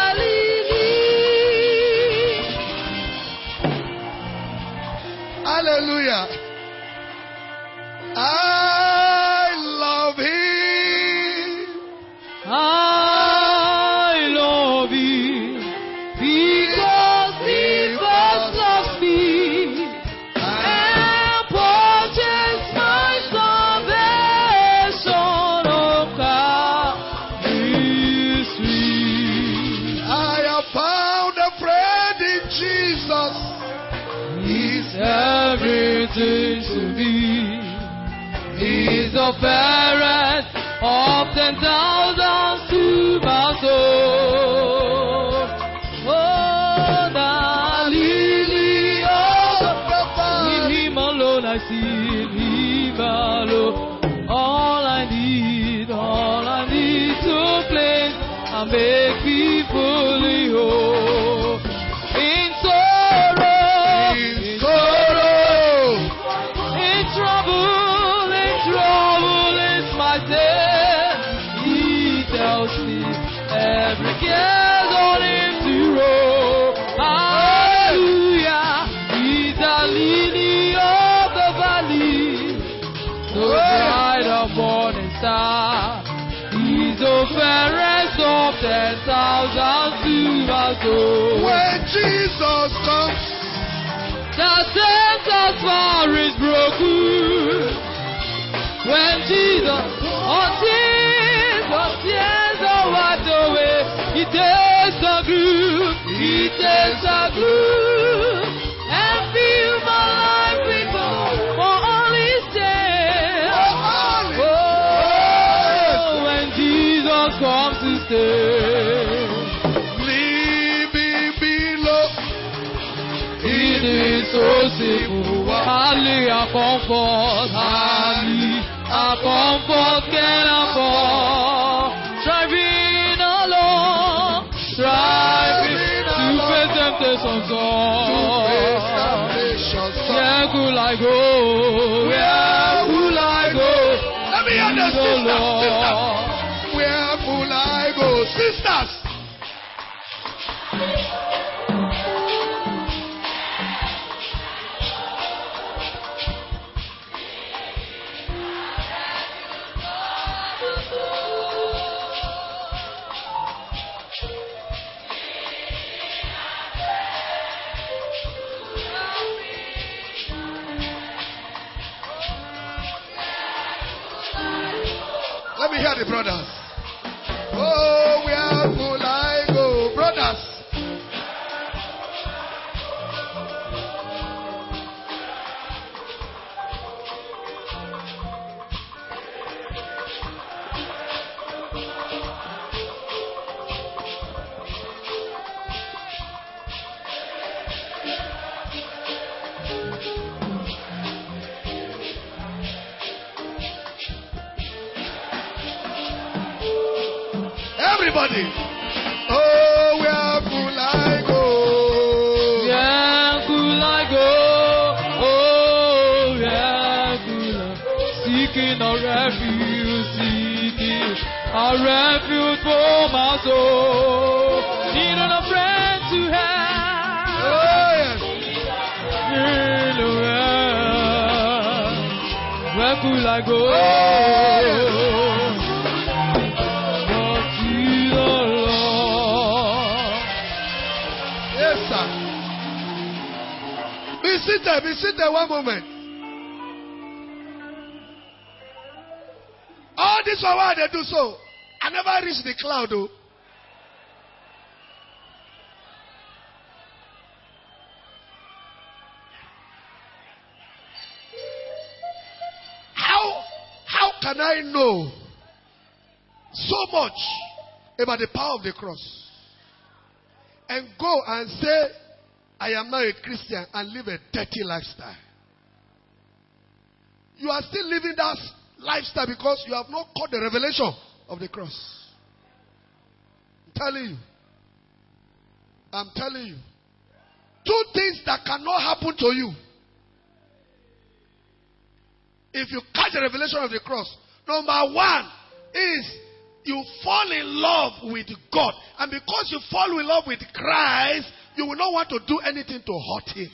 Galilee.
Hallelujah. I love him.
I love you because he first loved me and purchased my salvation on Calvary. seems to be. He's the fairest of ten thousands to my soul. Oh, the lily of the valley. In Him alone I see, in Him alone. All I need, all I need to place and make me fully whole. In sorrow, in sorrow, in trouble, in trouble is my sin. He tells me every care's on Him to roll. Hallelujah, He's the lily of the valley, the bright of morning star. He's the fairest of ten thousand to my soul.
When Jesus comes,
the sentence bar is broken. When Jesus, on tears, on tears are wiped away, He takes the gloom, He takes the gloom, and fills my life with hope for all His days. Oh, when Jesus comes to stay,
living below,
it is so simple. Hardly a comfort, hardly a comfort can afford. Striving alone, striving to face temptations on. Where could I go? Where could I go?
Let me hear the
To the
sisters, sisters.
Lord.
Where will I go? Sisters. Let me hear the brothers. Oh, where will I go? Brothers. Everybody. Oh, where will I go?
Where could I go? Oh, where could I? Seeking a refuge, seeking a refuge for my soul. Needing a friend to have.
Oh, yes.
In the world. Where could I go? But to the Lord.
Yes, sir. Be seated, be seated one moment. All this for why they do so. I never reach the cloud, though. How, how can I know so much about the power of the cross and go and say, I am now a Christian and live a dirty lifestyle? You are still living that lifestyle because you have not caught the revelation of the cross. I'm telling you. I'm telling you. Two things that cannot happen to you if you catch the revelation of the cross. Number one is you fall in love with God. And because you fall in love with Christ, you will not want to do anything to hurt Him.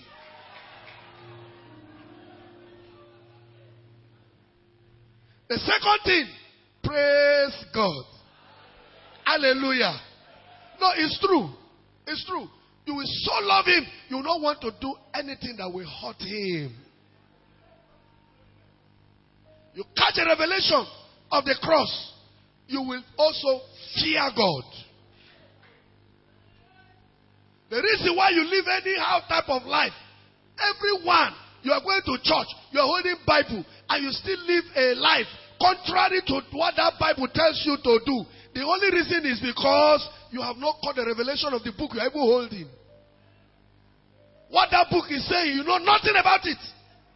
The second thing, praise God. Hallelujah. No, it's true. It's true. You will so love Him, you will not want to do anything that will hurt Him. You catch a revelation of the cross, you will also fear God. The reason why you live anyhow type of life, everyone, You are going to church. You are holding Bible. And you still live a life contrary to what that Bible tells you to do. The only reason is because you have not caught the revelation of the book you are even holding. What that book is saying, you know nothing about it.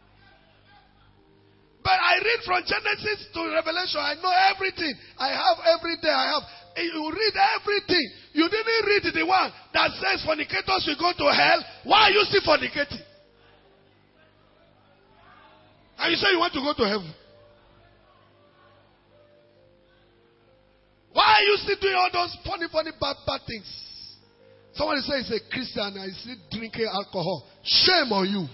But I read from Genesis to Revelation. I know everything. I have every day. I have. You read everything. You didn't read the one that says fornicators will go to hell. Why are you still fornicating? And you say you want to go to heaven. Why are you still doing all those funny, funny, bad, bad things? Someone says he's a Christian and he's still drinking alcohol. Shame on you.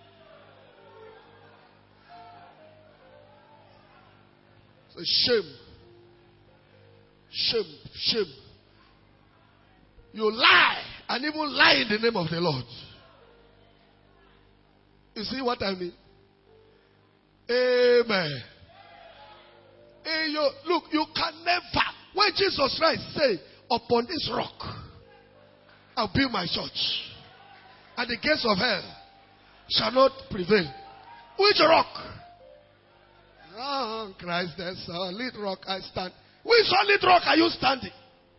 So shame. Shame. Shame. You lie and even lie in the name of the Lord. You see what I mean? Amen. Hey, you, look, you can never. When Jesus Christ said, upon this rock, I'll build my church, and the gates of hell shall not prevail. Which rock? Oh, Christ, the solid rock I stand. Which solid rock are you standing?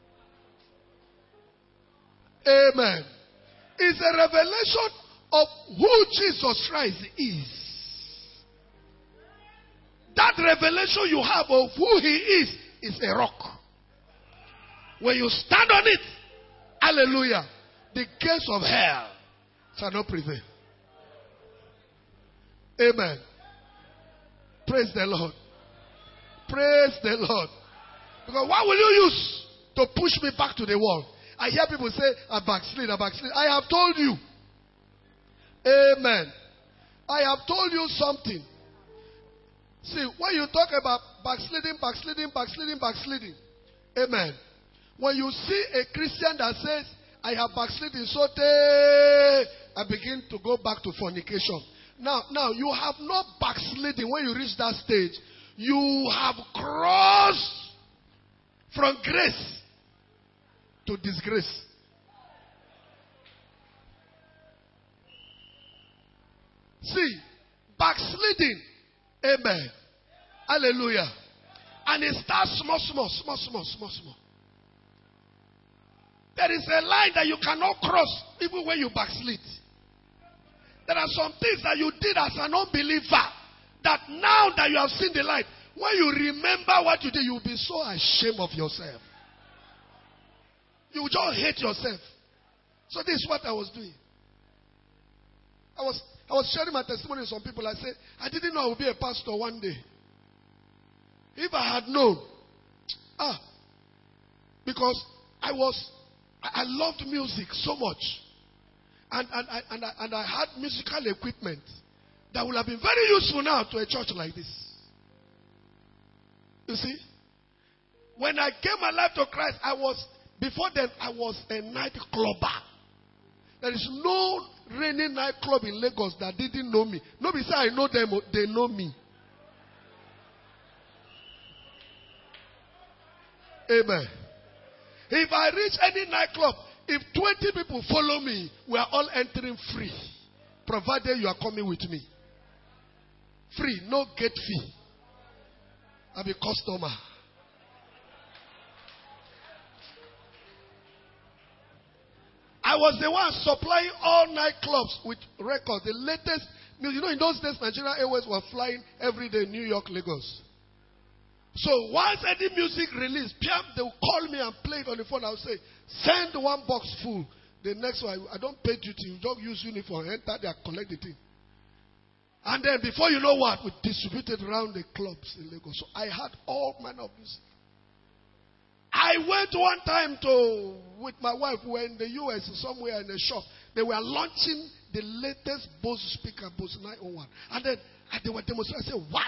Amen. It's a revelation of who Jesus Christ is. That revelation you have of who he is is a rock. When you stand on it, hallelujah, the gates of hell shall not prevail. Amen. Praise the Lord. Praise the Lord. Because what will you use to push me back to the wall? I hear people say, I backslid, I backslid. I have told you. Amen. I have told you something. See, when you talk about backsliding, backsliding, backsliding, backsliding, amen. When you see a Christian that says, I have backslidden, so I begin to go back to fornication. Now, now you have not backslidden when you reach that stage. You have crossed from grace to disgrace. See, backsliding, amen, hallelujah, and it starts small, small, small, small, small, small. There is a line that you cannot cross even when you backslid. There are some things that you did as an unbeliever that now that you have seen the light, when you remember what you did, you will be so ashamed of yourself. You will just hate yourself. So this is what I was doing. I was I was sharing my testimony with some people. I said, I didn't know I would be a pastor one day. If I had known, ah, because I was, I loved music so much. And, and, and, and, I, and I had musical equipment that would have been very useful now to a church like this. You see? When I gave my life to Christ, I was, before then, I was a night clubber. There is no raining nightclub in Lagos that didn't know me. Nobody say I know them, they know me. Amen. If I reach any nightclub, if twenty people follow me, we are all entering free. Provided you are coming with me. Free, no gate fee. I'll be customer. I was the one supplying all nightclubs with records. The latest music. You know, in those days, Nigerian Airways were flying every day, New York, Lagos. So once any music released, they will call me and play it on the phone. I will say, send one box full. The next one, I don't pay duty. You don't use uniform. Enter there, collect the thing. And then before you know what, we distributed around the clubs in Lagos. So I had all manner of music. I went one time to, with my wife, we were in the U S somewhere in a shop. They were launching the latest Bose speaker, Bose nine oh one. And then and they were demonstrating. I said, what?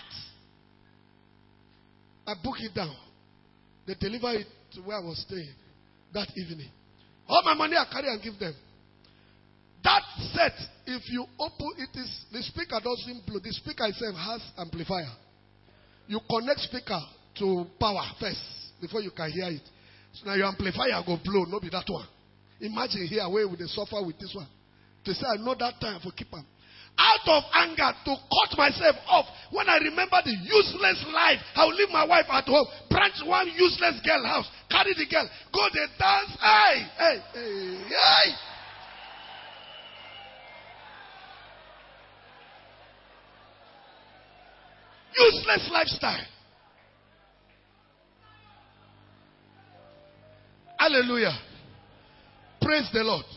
I booked it down. They delivered it to where I was staying that evening. All my money I carry and give them. That set, if you open it, is the speaker doesn't blow. The speaker itself has amplifier. You connect speaker to power first before you can hear it. So now your amplifier go blow, not be that one. Imagine here away with the software with this one. To say I know that time for keep on. out of anger to cut myself off. When I remember the useless life, I will leave my wife at home, branch one useless girl house, carry the girl, go there, dance. Hey, hey, hey, hey. Useless lifestyle. Hallelujah. Praise the Lord.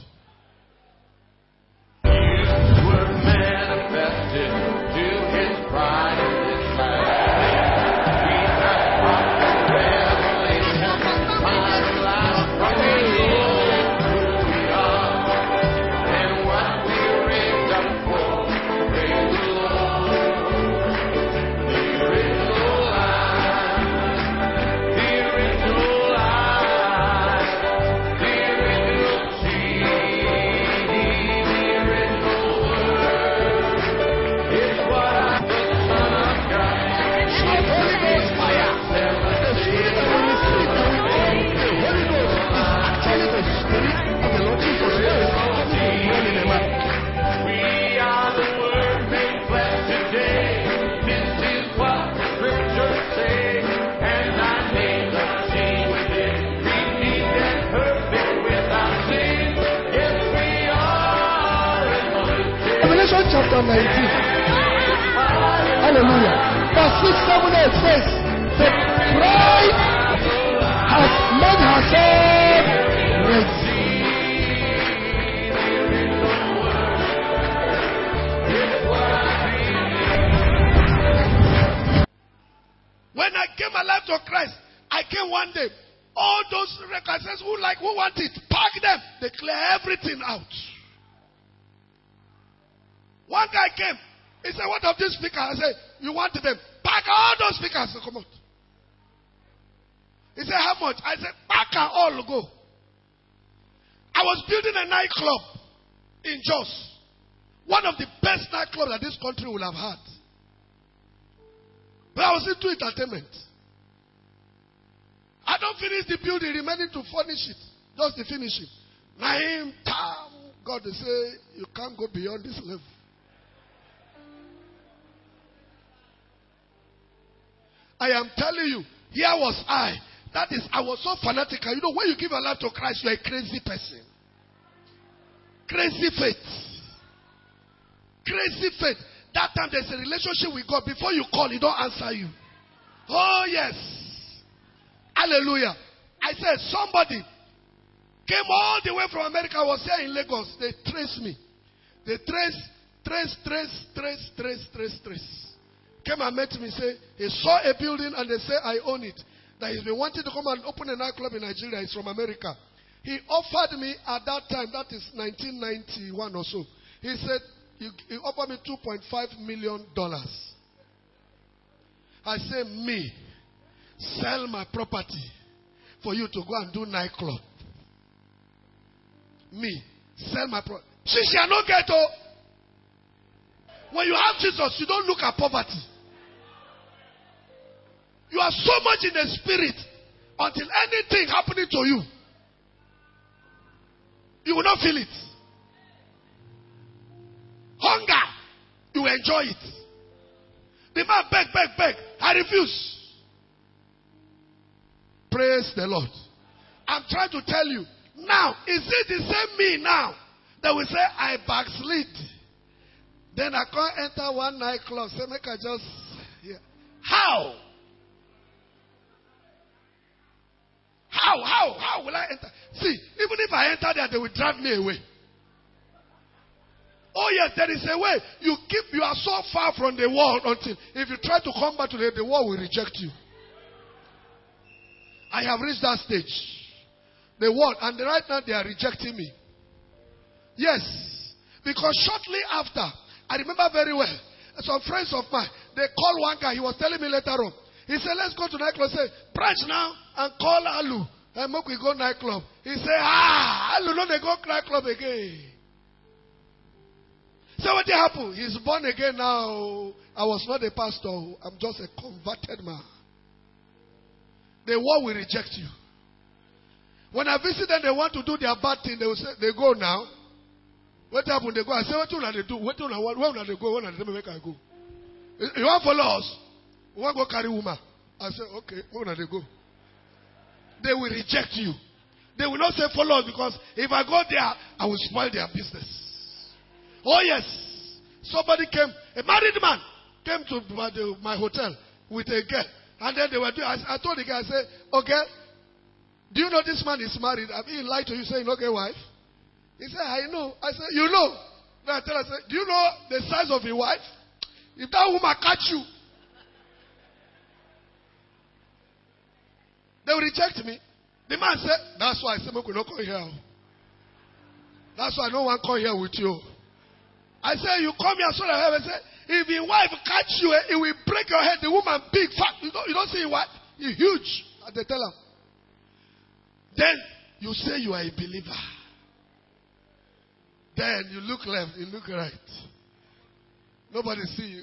Chapter nineteen. Hallelujah. Verse six, seven, eight says, the bride has made herself ready.
When I came alive to Christ, I came one day. All those records who like, who want it, pack them. They clear everything out. One guy came. He said, what of this speaker? I said, you want them? Pack all those speakers to come out. He said, how much? I said, pack and all go. I was building a nightclub in Jos. One of the best nightclubs that this country will have had. But I was into entertainment. I don't finish the building, remaining to furnish it. Just to finish it. Naim, Tam, God, they say, you can't go beyond this level. I am telling you, here was I. That is, I was so fanatical. You know, when you give your life to Christ, you're a crazy person. Crazy faith. Crazy faith. That time there's a relationship with God. Before you call, He don't answer you. Oh, yes. Hallelujah. I said, somebody came all the way from America. I was here in Lagos. They traced me. They trace, trace, trace, trace, trace, trace, trace. Came and met me, say, he saw a building and they say, I own it. That he's been wanting to come and open a nightclub in Nigeria. He's from America. He offered me at that time, that is nineteen ninety-one or so. He said, he, he offered me two point five million dollars. I said, me, sell my property for you to go and do nightclub. Me, sell my property. She shall not get oh. When you have Jesus, you don't look at poverty. You are so much in the spirit until anything happening to you, you will not feel it. Hunger, you will enjoy it. The man beg, beg, beg. I refuse. Praise the Lord. I'm trying to tell you. Now, is it the same me now that will say I backslid? Then I can't enter one nightclub. Say, make I just. Yeah. How? How? How? How will I enter? See, even if I enter there, they will drive me away. Oh yes, there is a way. You keep. You are so far from the world until if you try to come back to the, the world will reject you. I have reached that stage. The world, and right now they are rejecting me. Yes, because shortly after. I remember very well. Some friends of mine, they called one guy. He was telling me later on. He said, let's go to nightclub. Say, branch now and call Alu. And make we go nightclub. He said, ah, Alu, no, they go nightclub again. So what did happen? He's born again now. I was not a pastor. I'm just a converted man. The world will reject you. When I visit them, they want to do their bad thing. They will say, they go now. What happened? They go. I say, what do they do? What do they want? Where do they go? Where do they make I go? You want to follow us? We want to go carry woman. I say, okay, where do they go? They will reject you. They will not say follow us because if I go there, I will spoil their business. Oh yes. Somebody came, a married man came to my, the, my hotel with a girl. And then they were doing, I, I told the guy, I said, okay, do you know this man is married? I mean, he lied to you saying, okay, wife? He said, I know. I said, you know? Then I tell her, I said, do you know the size of your wife? If that woman catch you, they will reject me. The man said, that's why I said, we will not come here. That's why no one come here with you. I said, you come here so that I say, if your wife catch you, it will break your head. The woman big, fat. You don't, you don't see your wife? You're huge. And they tell her. Then you say you are a believer. Then you look left, you look right. Nobody see you.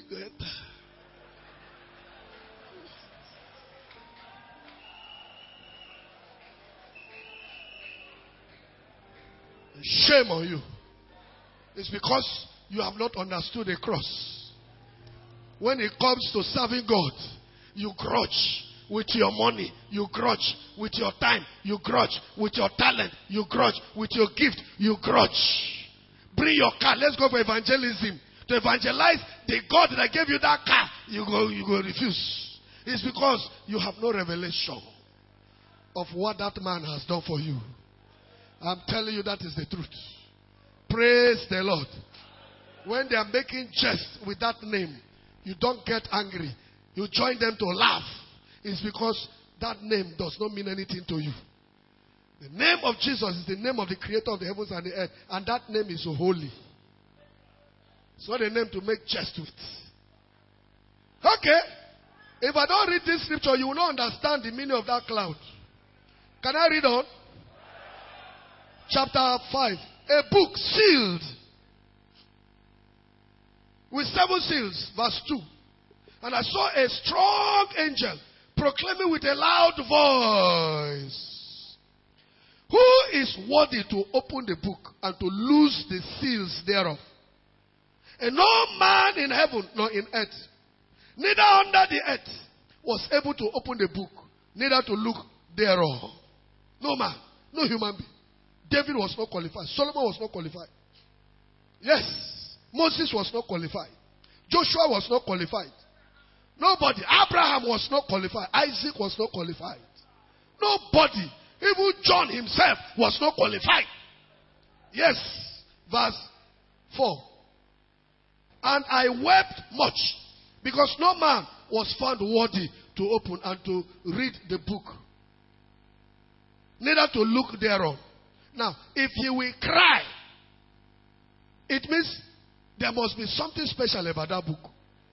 Shame on you. It's because you have not understood the cross. When it comes to serving God, you grudge with your money, you grudge with your time, you grudge with your talent, you grudge with your gift, you grudge. Bring your car, let's go for evangelism. To evangelize the God that gave you that car, you go, you go refuse. It's because you have no revelation of what that man has done for you. I'm telling you that is the truth. Praise the Lord. When they are making jest with that name, you don't get angry. You join them to laugh. It's because that name does not mean anything to you. The name of Jesus is the name of the creator of the heavens and the earth. And that name is so holy. It's not a name to make jest with. Okay. If I don't read this scripture, you will not understand the meaning of that cloud. Can I read on? Chapter five. A book sealed with seven seals. Verse two. And I saw a strong angel proclaiming with a loud voice, who is worthy to open the book and to loose the seals thereof? And no man in heaven nor in earth, neither under the earth, was able to open the book, neither to look thereof. No man, no human being. David was not qualified. Solomon was not qualified. Yes, Moses was not qualified. Joshua was not qualified. Nobody. Abraham was not qualified. Isaac was not qualified. Nobody. Even John himself was not qualified. Yes. Verse four. And I wept much because no man was found worthy to open and to read the book, neither to look thereon. Now, if you will cry, it means there must be something special about that book.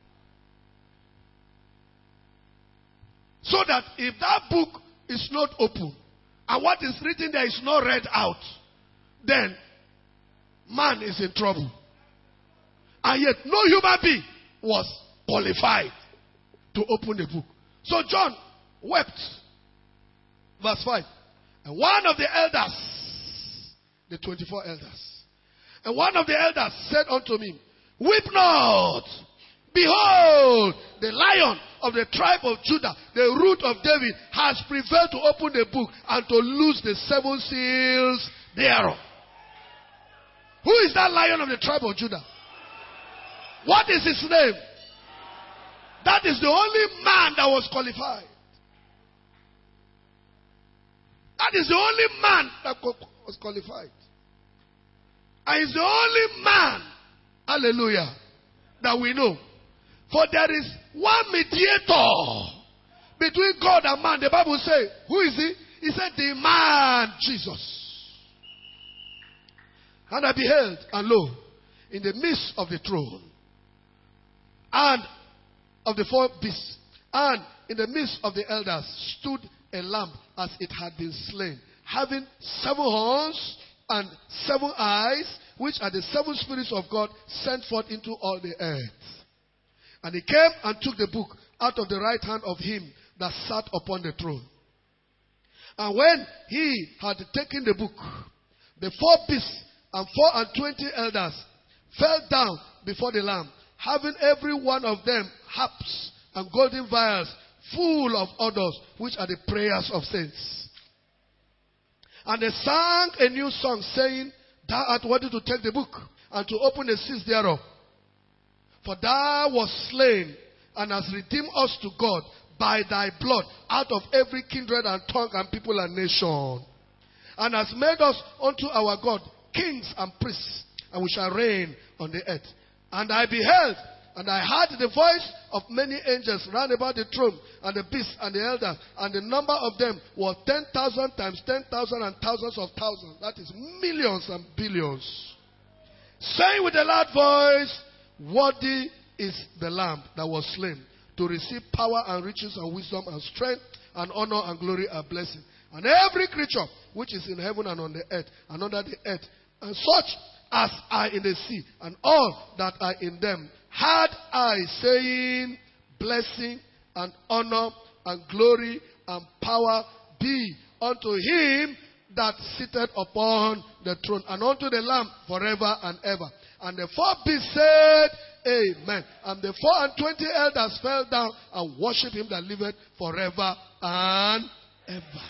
So that if that book is not open and what is written there is not read out, then man is in trouble. And yet no human being was qualified to open the book. So John wept. Verse five. And one of the elders, the twenty-four elders, and one of the elders said unto me, weep not. Behold, the Lion of the tribe of Judah, the root of David, has prevailed to open the book and to loose the seven seals thereof. Who is that Lion of the tribe of Judah? What is his name? That is the only man that was qualified. That is the only man that was qualified. And he's the only man, hallelujah, that we know. For there is one mediator between God and man. The Bible says, who is he? He said, the man Jesus. And I beheld, and lo, in the midst of the throne, and of the four beasts, and in the midst of the elders, stood a lamb as it had been slain, having seven horns and seven eyes, which are the seven spirits of God sent forth into all the earth. And he came and took the book out of the right hand of him that sat upon the throne. And when he had taken the book, the four beasts and four and twenty elders fell down before the Lamb, having every one of them harps and golden vials full of odors, which are the prayers of saints. And they sang a new song, saying, Thou art worthy to take the book and to open the seals thereof. For thou wast slain and hast redeemed us to God by thy blood out of every kindred and tongue and people and nation. And hast made us unto our God kings and priests, and we shall reign on the earth. And I beheld, and I heard the voice of many angels round about the throne, and the beasts and the elders, and the number of them was ten thousand times ten thousand and thousands of thousands. That is millions and billions. Saying with a loud voice, Worthy is the Lamb that was slain to receive power and riches and wisdom and strength and honor and glory and blessing. And every creature which is in heaven and on the earth and under the earth, and such as are in the sea, and all that are in them, heard I saying, Blessing and honor and glory and power be unto him that sitteth upon the throne, and unto the Lamb forever and ever. And the four beasts said, Amen. And the four and twenty elders fell down and worshipped him that liveth forever and ever.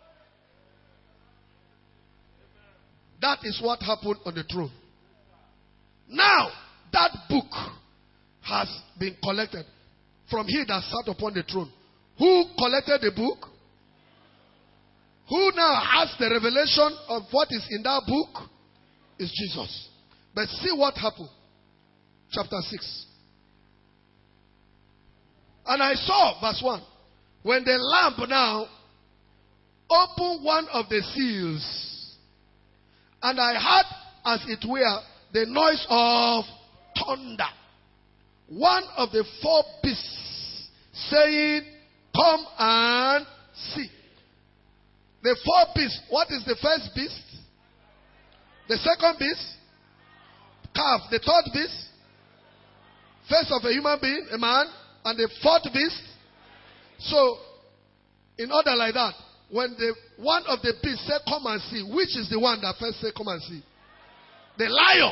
That is what happened on the throne. Now, that book has been collected from he that sat upon the throne. Who collected the book? Who now has the revelation of what is in that book? Is Jesus. But see what happened. Chapter six. And I saw, verse one, when the Lamb now opened one of the seals, and I heard, as it were, the noise of thunder. One of the four beasts saying, Come and see. The four beasts. What is the first beast? The second beast? Calf. The third beast? Face of a human being, a man. And the fourth beast? So, in order like that, when the one of the beasts said, Come and see, which is the one that first said, Come and see? The lion.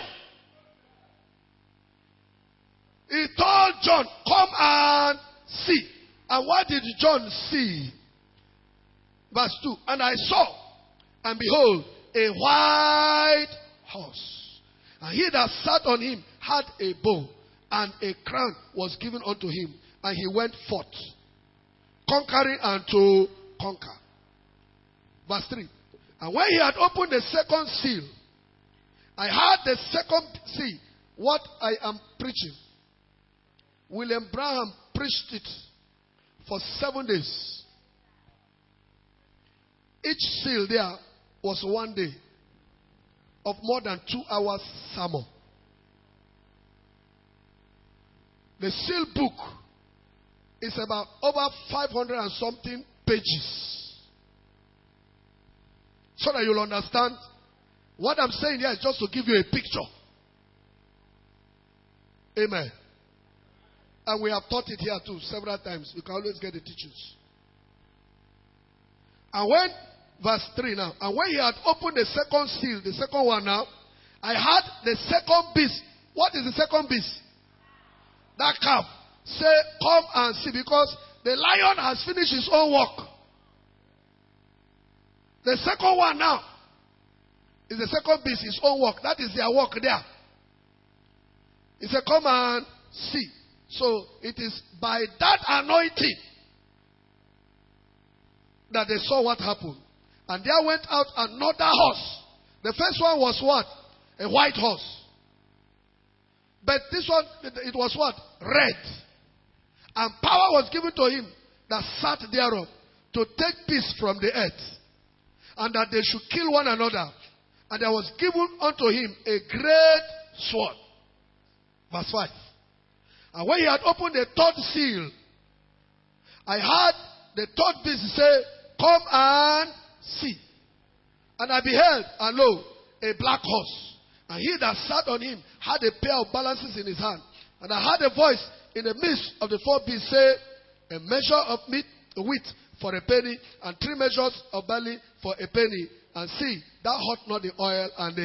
He told John, Come and see. And what did John see? Verse two. And I saw, and behold, a white horse. And he that sat on him had a bow, and a crown was given unto him. And he went forth, conquering and to conquer. Verse three. And when he had opened the second seal, I heard the second seal, what I am preaching. William Branham preached it for seven days. Each seal there was one day of more than two hours sermon. The seal book is about over five hundred and something pages. So that you'll understand. What I'm saying here is just to give you a picture. Amen. And we have taught it here too several times. You can always get the teachings. And when, verse three now, and when he had opened the second seal, the second one now, I heard the second beast. What is the second beast? That calf. Say, Come and see, because the lion has finished his own work. The second one now is the second beast, his own work. That is their work there. He said, Come and see. So it is by that anointing that they saw what happened. And there went out another horse. The first one was what? A white horse. But this one, it was what? Red. And power was given to him that sat thereof to take peace from the earth. And that they should kill one another. And there was given unto him a great sword. Verse five. And when he had opened the third seal, I heard the third beast say, Come and see. And I beheld, and lo, a black horse. And he that sat on him had a pair of balances in his hand. And I heard a voice in the midst of the four beasts say, A measure of meat, wheat for a penny, and three measures of barley for a penny. And see, thou hurt not the oil and the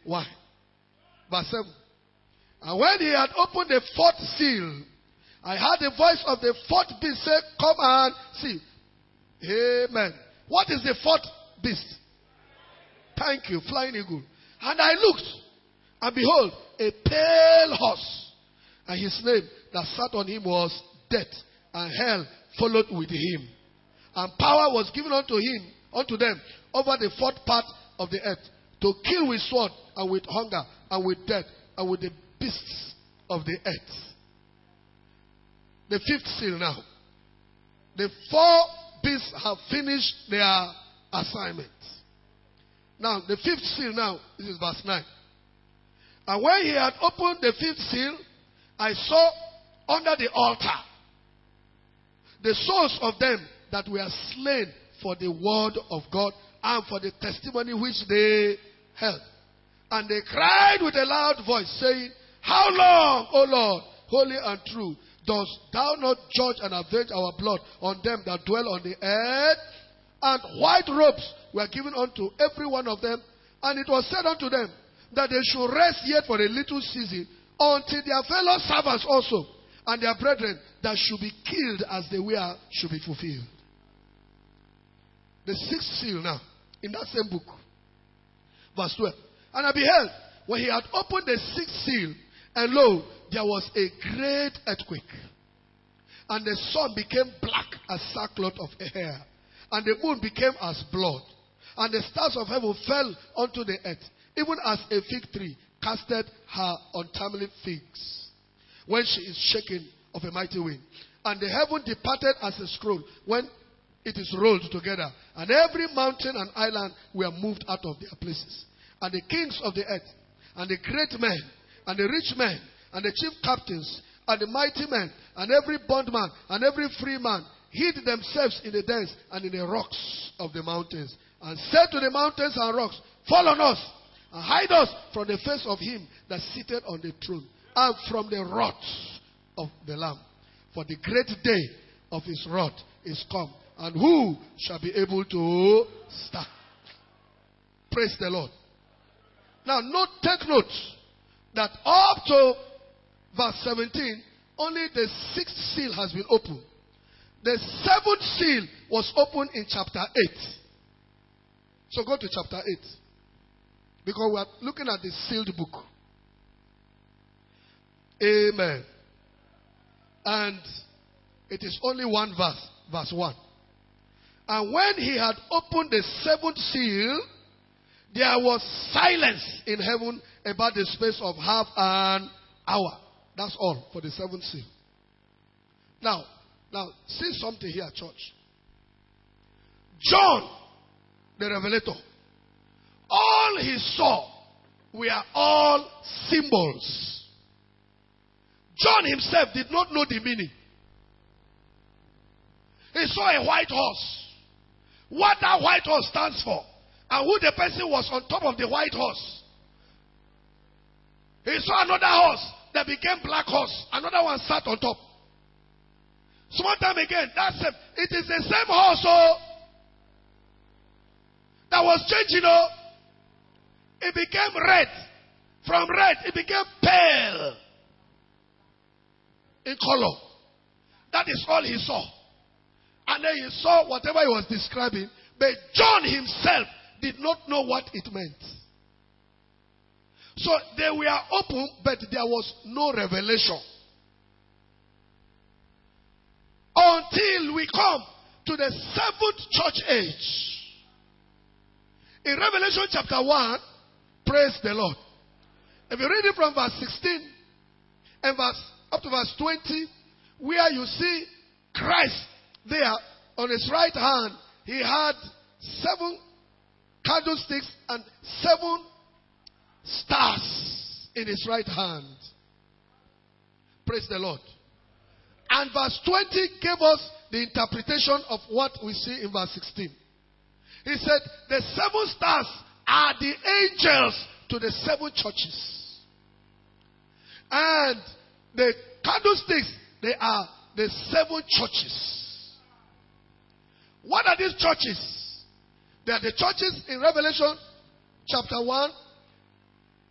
wine. Verse seven. And when he had opened the fourth seal, I heard the voice of the fourth beast say, come and see. Amen. What is the fourth beast? Thank you, flying eagle. And I looked, and behold, a pale horse. And his name that sat on him was Death, and hell followed with him. And power was given unto him, unto them, over the fourth part of the earth, to kill with sword, and with hunger, and with death, and with the beasts of the earth. The fifth seal now. The four beasts have finished their assignment. Now, the fifth seal now, this is verse nine. And when he had opened the fifth seal, I saw under the altar the souls of them that were slain for the word of God and for the testimony which they held. And they cried with a loud voice, saying, how long, O Lord, holy and true, dost thou not judge and avenge our blood on them that dwell on the earth? And white robes were given unto every one of them. And it was said unto them that they should rest yet for a little season, until their fellow servants also and their brethren that should be killed as they were should be fulfilled. The sixth seal now, in that same book, verse twelve. And I beheld, when he had opened the sixth seal, and lo, there was a great earthquake. And the sun became black as sackcloth of hair, and the moon became as blood, and the stars of heaven fell unto the earth, even as a fig tree casted her untimely figs, when she is shaken of a mighty wind. And the heaven departed as a scroll, when it is rolled together, and every mountain and island were moved out of their places. And the kings of the earth, and the great men, and the rich men, and the chief captains, and the mighty men, and every bondman, and every free man, hid themselves in the dens and in the rocks of the mountains, and said to the mountains and rocks, fall on us, and hide us from the face of him that sitteth on the throne, and from the wrath of the Lamb. For the great day of his wrath is come, and who shall be able to stand? Praise the Lord. Now, note, take note that up to verse seventeen, only the sixth seal has been opened. The seventh seal was opened in chapter eight. So go to chapter eight. Because we are looking at the sealed book. Amen. And it is only one verse, verse one. And when he had opened the seventh seal, there was silence in heaven about the space of half an hour. That's all for the seventh seal. Now, now, see something here, church. John, the Revelator, all he saw were all symbols. John himself did not know the meaning. He saw a white horse. What that white horse stands for, and who the person was on top of the white horse. He saw another horse that became black horse. Another one sat on top. Small time again, that's it. It is the same horse oh, that was changing. Oh, it became red. From red, it became pale in color. That is all he saw. And then he saw whatever he was describing. But John himself did not know what it meant. So they were open, but there was no revelation. Until we come to the seventh church age. In Revelation chapter one, praise the Lord. If you read it from verse sixteen and verse up to verse twenty, where you see Christ there on his right hand, he had seven candlesticks and seven stars in his right hand. Praise the Lord. And verse twenty gave us the interpretation of what we see in verse sixteen. He said, the seven stars are the angels to the seven churches. And the candlesticks, they are the seven churches. What are these churches? They are the churches in Revelation chapter one,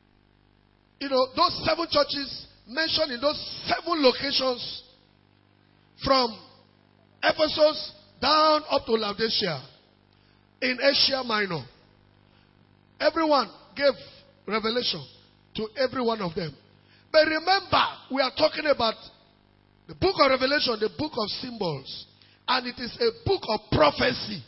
you know, those seven churches mentioned in those seven locations from Ephesus down up to Laodicea in Asia Minor. Everyone gave revelation to every one of them. But remember, we are talking about the book of Revelation, the book of symbols. And it is a book of prophecy.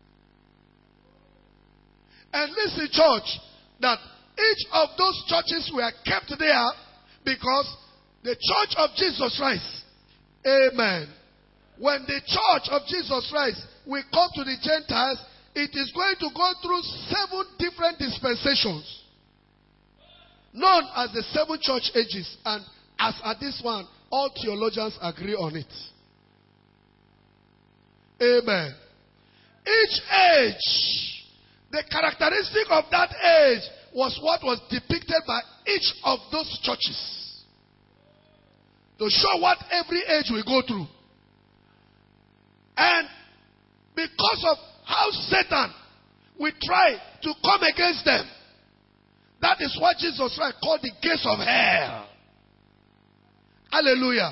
And listen, church, that each of those churches were kept there because the church of Jesus Christ, amen, when the church of Jesus Christ will come to the Gentiles, it is going to go through seven different dispensations, known as the seven church ages. And as at this one, all theologians agree on it. Amen. Each age, the characteristic of that age was what was depicted by each of those churches, to show what every age will go through. And because of how Satan will try to come against them, that is what Jesus Christ called the gates of hell. Hallelujah.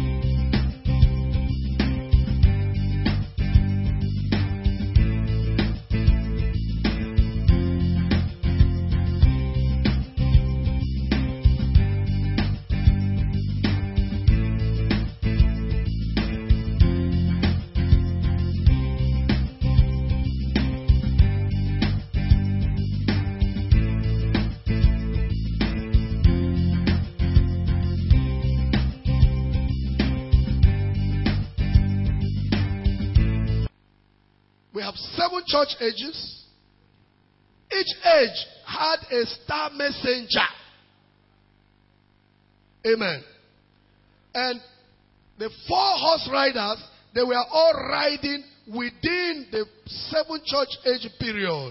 Seven church ages. Each age had a star messenger. Amen. And the four horse riders, they were all riding within the seven church age period.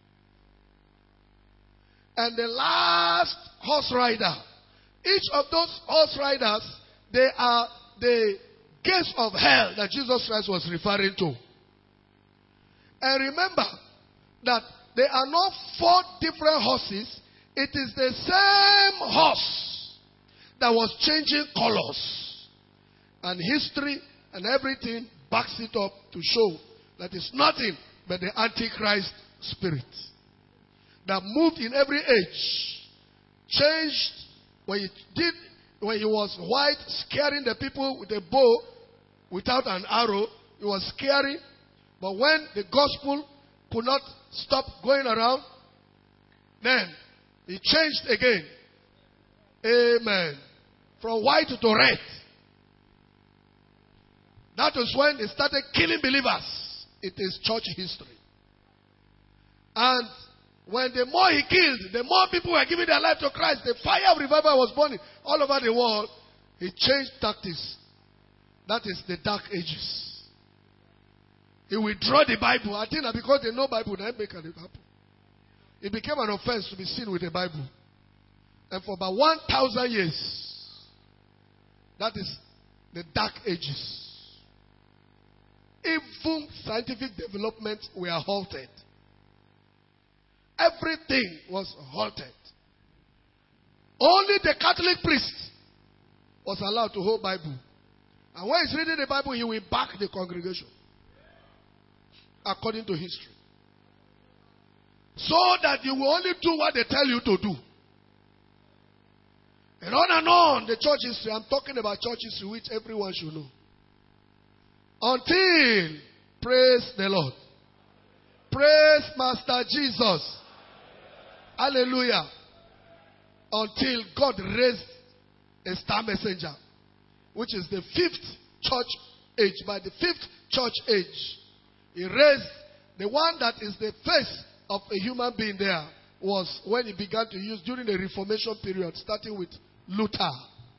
And the last horse rider, each of those horse riders, they are the gates of hell that Jesus Christ was referring to. And remember that there are not four different horses. It is the same horse that was changing colors. And history and everything backs it up to show that it's nothing but the Antichrist spirit that moved in every age. Changed when he did, when he was white, scaring the people with a bow without an arrow. He was scaring. But when the gospel could not stop going around, then he changed again. Amen. From white to red. That was when they started killing believers. It is church history. And when the more he killed, the more people were giving their life to Christ. The fire of revival was burning all over the world. He changed tactics. That is the dark ages. He withdrew the Bible. I think that because they know Bible, they make it happen. It became an offense to be seen with the Bible. And for about one thousand years, that is the dark ages. Even scientific development were halted. Everything was halted. Only the Catholic priest was allowed to hold Bible. And when he's reading the Bible, he will back the congregation. According to history. So that you will only do what they tell you to do. And on and on, the church history. I'm talking about church history, which everyone should know. Until, praise the Lord. Praise Master Jesus. Hallelujah. Until God raised a star messenger, which is the fifth church age. By the fifth church age, he raised the one that is the face of a human being there was when he began to use during the Reformation period, starting with Luther.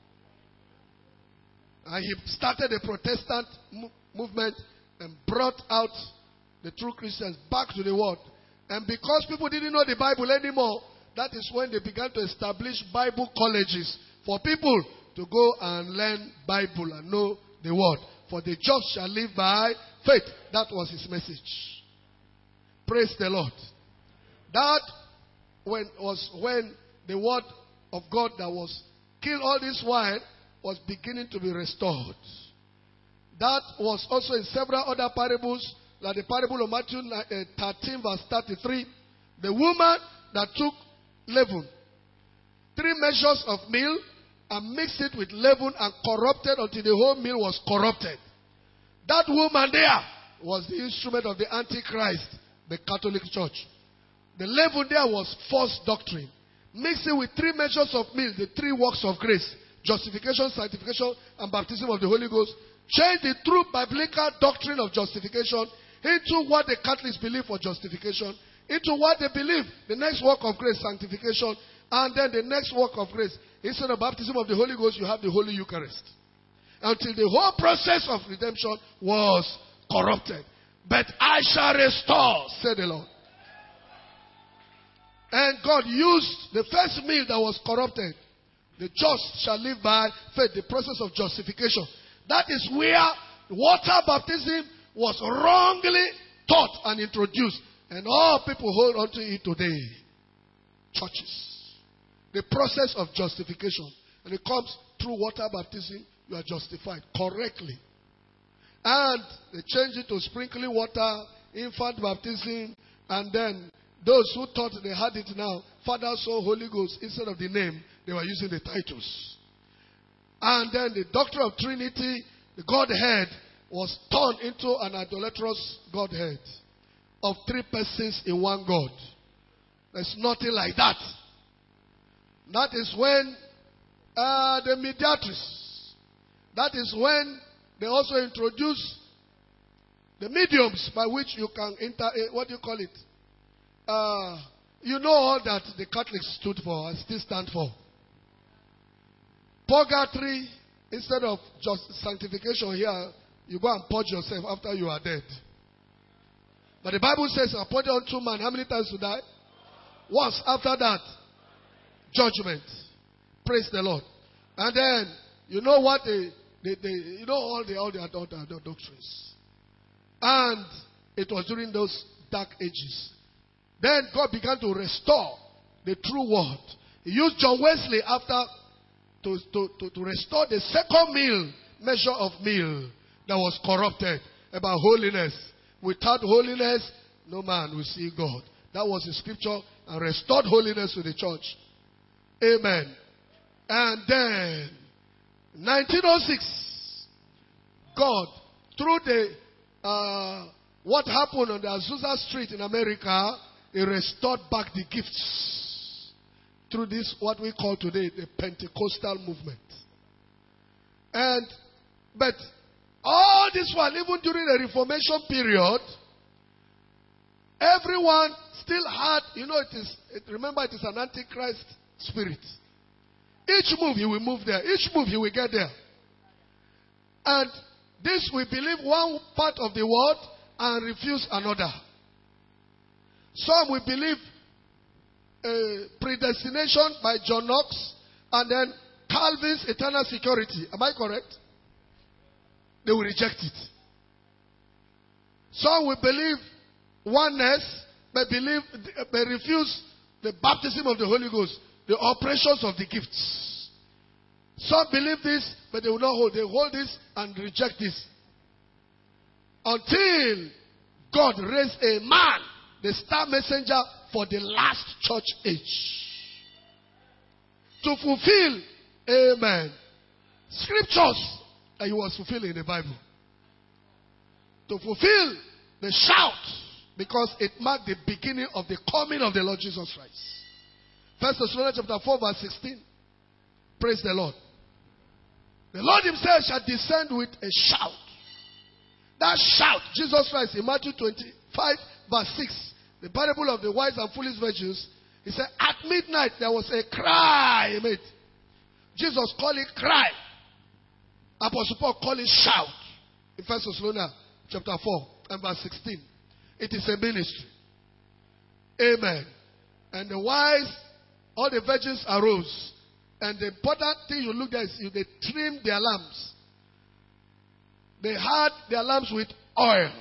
And he started a Protestant mo- movement and brought out the true Christians back to the world. And because people didn't know the Bible anymore, that is when they began to establish Bible colleges for people to go and learn Bible and know the word. For the just shall live by faith. That was his message. Praise the Lord. That when was when the word of God that was killed all this while was beginning to be restored. That was also in several other parables, like the parable of Matthew thirteen, verse thirty-three. The woman that took leaven, three measures of meal, and mixed it with leaven and corrupted until the whole meal was corrupted. That woman there was the instrument of the Antichrist, the Catholic Church. The leaven there was false doctrine. Mixed it with three measures of meal, the three works of grace, justification, sanctification, and baptism of the Holy Ghost. Change the true biblical doctrine of justification into what the Catholics believe for justification, into what they believe, the next work of grace, sanctification, and then the next work of grace. Instead of baptism of the Holy Ghost, you have the Holy Eucharist. Until the whole process of redemption was corrupted. But I shall restore, said the Lord. And God used the first meal that was corrupted. The just shall live by faith, the process of justification. That is where water baptism was wrongly taught and introduced. And all people hold on to it today. Churches. The process of justification. And it comes through water baptism. You are justified correctly. And they changed it to sprinkling water, infant baptism, and then those who thought they had it now, Father, Son, Holy Ghost, instead of the name, they were using the titles. And then the doctrine of Trinity, the Godhead, was turned into an idolatrous Godhead of three persons in one God. There's nothing like that. That is when uh, the mediatrix, that is when they also introduce the mediums by which you can enter, what do you call it? Uh, you know all that the Catholics stood for and still stand for. Purgatory, instead of just sanctification here, you go and purge yourself after you are dead. But the Bible says, appointed unto man, how many times to die? Once. After that, judgment. Praise the Lord. And then, you know what they, they, they you know all the all the adult, adult doctrines. And it was during those dark ages. Then God began to restore the true word. He used John Wesley after to, to, to, to restore the second meal, measure of meal that was corrupted about holiness. Without holiness, no man will see God. That was the scripture and restored holiness to the church. Amen. And then, nineteen oh six, God, through the uh, what happened on the Azusa Street in America, He restored back the gifts through this, what we call today, the Pentecostal movement. And, but all this while, even during the Reformation period, everyone still had, you know, it is, it, remember it is an Antichrist spirit. Each move he will move there. Each move he will get there. And this we believe one part of the word and refuse another. Some will believe uh, predestination by John Knox and then Calvin's eternal security. Am I correct? They will reject it. Some will believe oneness, but believe, but refuse the baptism of the Holy Ghost, the operations of the gifts. Some believe this, but they will not hold. They hold this and reject this. Until God raised a man, the star messenger for the last church age. To fulfill, amen, scriptures that he was fulfilling in the Bible. To fulfill the shout, because it marked the beginning of the coming of the Lord Jesus Christ. First Thessalonians chapter four verse sixteen. Praise the Lord. The Lord himself shall descend with a shout. That shout, Jesus Christ in Matthew twenty-five verse six. The parable of the wise and foolish virgins. He said, at midnight there was a cry made. Jesus called it cry. Apostle Paul called it shout. In First Thessalonians chapter four and verse sixteen. It is a ministry. Amen. And the wise, all the virgins arose. And the important thing you look at is they trimmed their lamps. They had their lamps with oil.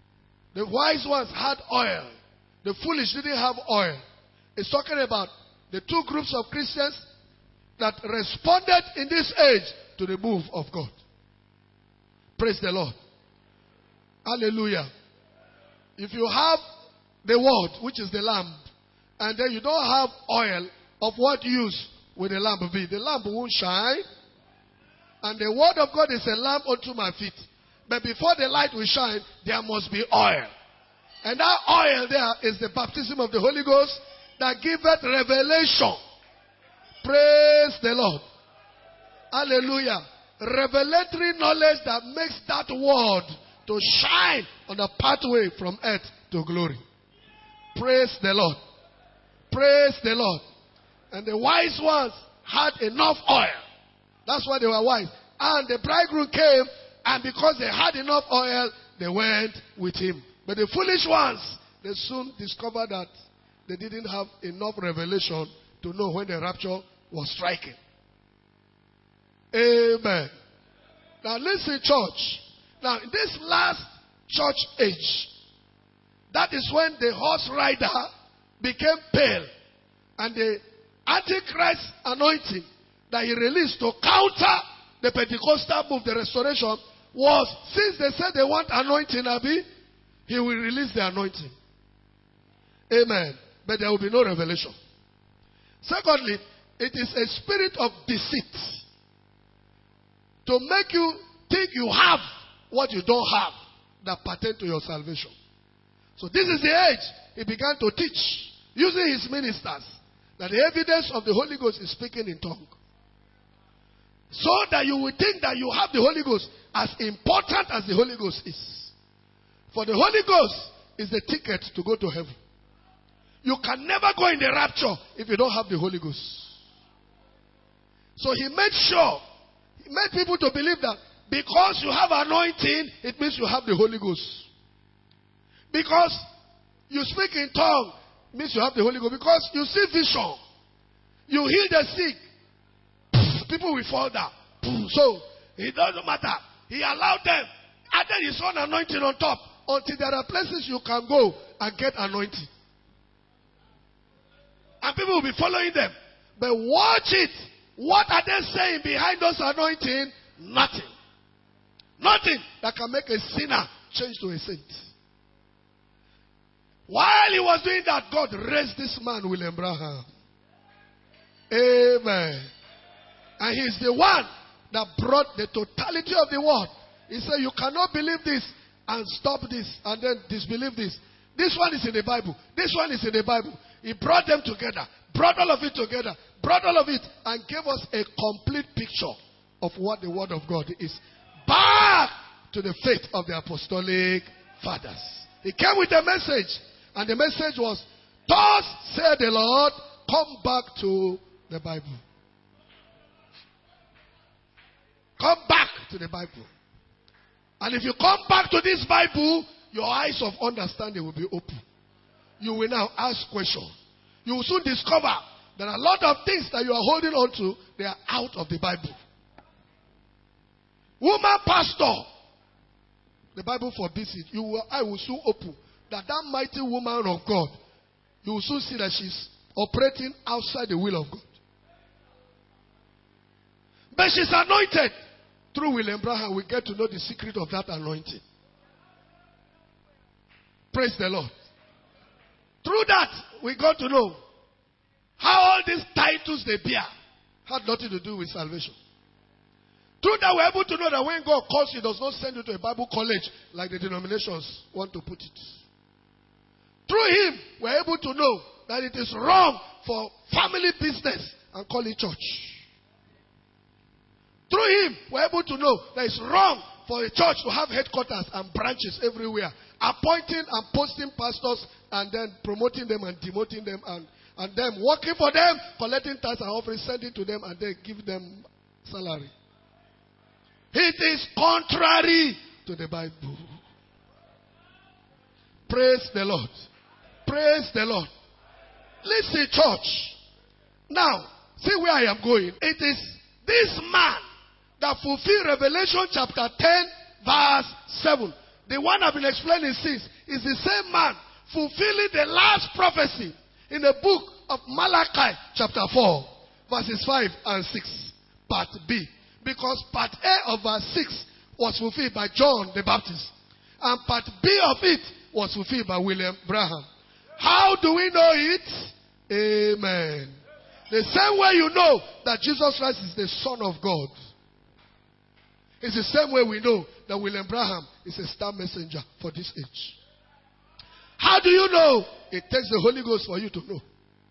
The wise ones had oil. The foolish didn't have oil. It's talking about the two groups of Christians that responded in this age to the move of God. Praise the Lord. Hallelujah. If you have the word, which is the lamp, and then you don't have oil, of what use will the lamp be? The lamp won't shine. And the word of God is a lamp unto my feet. But before the light will shine, there must be oil. And that oil there is the baptism of the Holy Ghost that giveth revelation. Praise the Lord. Hallelujah. Revelatory knowledge that makes that word to shine on the pathway from earth to glory. Praise the Lord. Praise the Lord. And the wise ones had enough oil. That's why they were wise. And the bridegroom came, and because they had enough oil, they went with him. But the foolish ones, they soon discovered that they didn't have enough revelation to know when the rapture was striking. Amen. Now listen, church. Now in this last church age, that is when the horse rider became pale. And the Antichrist anointing that he released to counter the Pentecostal move, the restoration, was, since they said they want anointing, Abi, he will release the anointing. Amen. But there will be no revelation. Secondly, it is a spirit of deceit to make you think you have what you don't have that pertain to your salvation. So this is the age he began to teach, using his ministers, that the evidence of the Holy Ghost is speaking in tongue. So that you will think that you have the Holy Ghost, as important as the Holy Ghost is. For the Holy Ghost is the ticket to go to heaven. You can never go in the rapture if you don't have the Holy Ghost. So he made sure, he made people to believe that because you have anointing, it means you have the Holy Ghost. Because you speak in tongue, means you have the Holy Ghost. Because you see vision, you heal the sick, people will fall down. So it doesn't matter. He allowed them, added his own anointing on top, until there are places you can go and get anointing. And people will be following them. But watch it. What are they saying behind those anointing? Nothing. Nothing that can make a sinner change to a saint. While he was doing that, God raised this man, William Branham. Amen. And he's the one that brought the totality of the word. He said, you cannot believe this and stop this and then disbelieve this. This one is in the Bible. This one is in the Bible. He brought them together, brought all of it together, brought all of it, and gave us a complete picture of what the word of God is. Back to the faith of the apostolic fathers. He came with a message, and the message was, thus said the Lord, come back to the Bible. Come back to the Bible. And if you come back to this Bible, your eyes of understanding will be open. You will now ask questions. You will soon discover that a lot of things that you are holding on to, they are out of the Bible. Woman pastor, the Bible forbids it. You will, I will soon open that that mighty woman of God, you will soon see that she's operating outside the will of God. But she's anointed. Through William Branham, we get to know the secret of that anointing. Praise the Lord. Through that, we got to know how all these titles they bear had nothing to do with salvation. Through that, we're able to know that when God calls you, He does not send you to a Bible college like the denominations want to put it. Through Him, we're able to know that it is wrong for family business and call it church. Through Him, we're able to know that it's wrong for a church to have headquarters and branches everywhere, appointing and posting pastors and then promoting them and demoting them and, and them working for them, collecting tithes and offerings, sending to them and then give them salary. It is contrary to the Bible. Praise the Lord. Praise the Lord. Listen, church. Now, see where I am going. It is this man that fulfilled Revelation chapter ten, verse seven. The one I've been explaining since is the same man fulfilling the last prophecy in the book of Malachi chapter four, verses five and six, part B. Because part A of verse six was fulfilled by John the Baptist. And part B of it was fulfilled by William Branham. How do we know it? Amen. The same way you know that Jesus Christ is the Son of God. It's the same way we know that William Branham is a star messenger for this age. How do you know? It takes the Holy Ghost for you to know.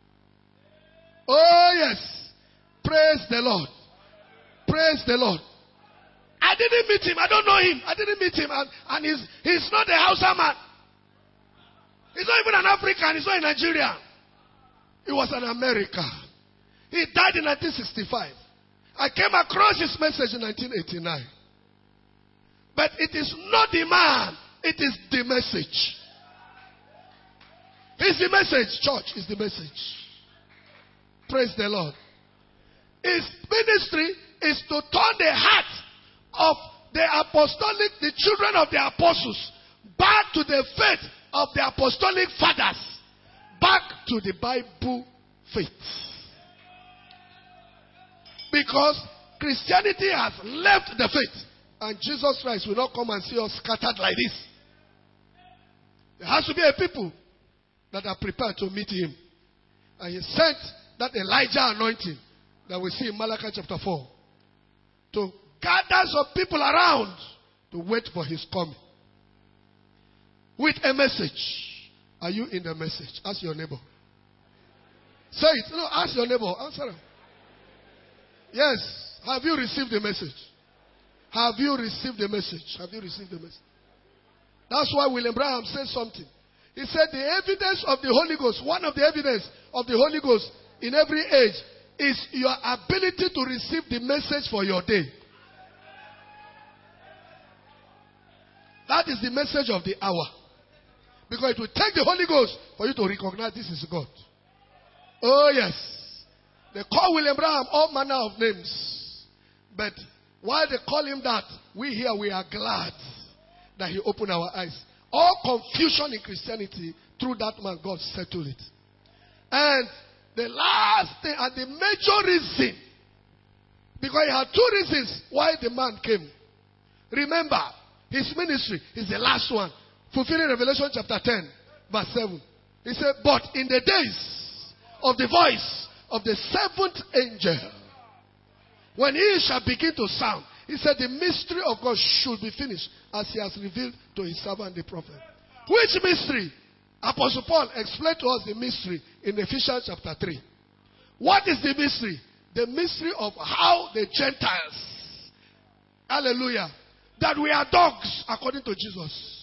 Oh yes. Praise the Lord. Praise the Lord. I didn't meet him. I don't know him. I didn't meet him. And, and he's, he's not a Hausa man. He's not even an African. He's not a Nigerian. He was an American. He died in nineteen sixty-five. I came across his message in nineteen eighty-nine. But it is not the man. It is the message. It's the message. Church is the message. Praise the Lord. His ministry is to turn the heart of the apostolic, the children of the apostles, back to the faith of the apostolic fathers, back to the Bible faith. Because Christianity has left the faith, and Jesus Christ will not come and see us scattered like this. There has to be a people that are prepared to meet him. And he sent that Elijah anointing that we see in Malachi chapter four to gather some people around to wait for his coming. With a message. Are you in the message? Ask your neighbor. Say it. No, ask your neighbor. Answer him. Yes. Have you received the message? Have you received the message? Have you received the message? That's why William Branham said something. He said the evidence of the Holy Ghost, one of the evidence of the Holy Ghost in every age is your ability to receive the message for your day. That is the message of the hour. Because it will take the Holy Ghost for you to recognize this is God. Oh yes. They call William Branham all manner of names. But while they call him that, we here we are glad that he opened our eyes. All confusion in Christianity, through that man, God settled it. And the last thing, and the major reason, because he had two reasons why the man came. Remember, his ministry is the last one. Fulfilling Revelation chapter ten, verse seven. He said, but in the days of the voice of the seventh angel, when he shall begin to sound, he said the mystery of God should be finished as he has revealed to his servant the prophet. Which mystery? Apostle Paul explained to us the mystery in Ephesians chapter three. What is the mystery? The mystery of how the Gentiles, hallelujah, that we are dogs according to Jesus.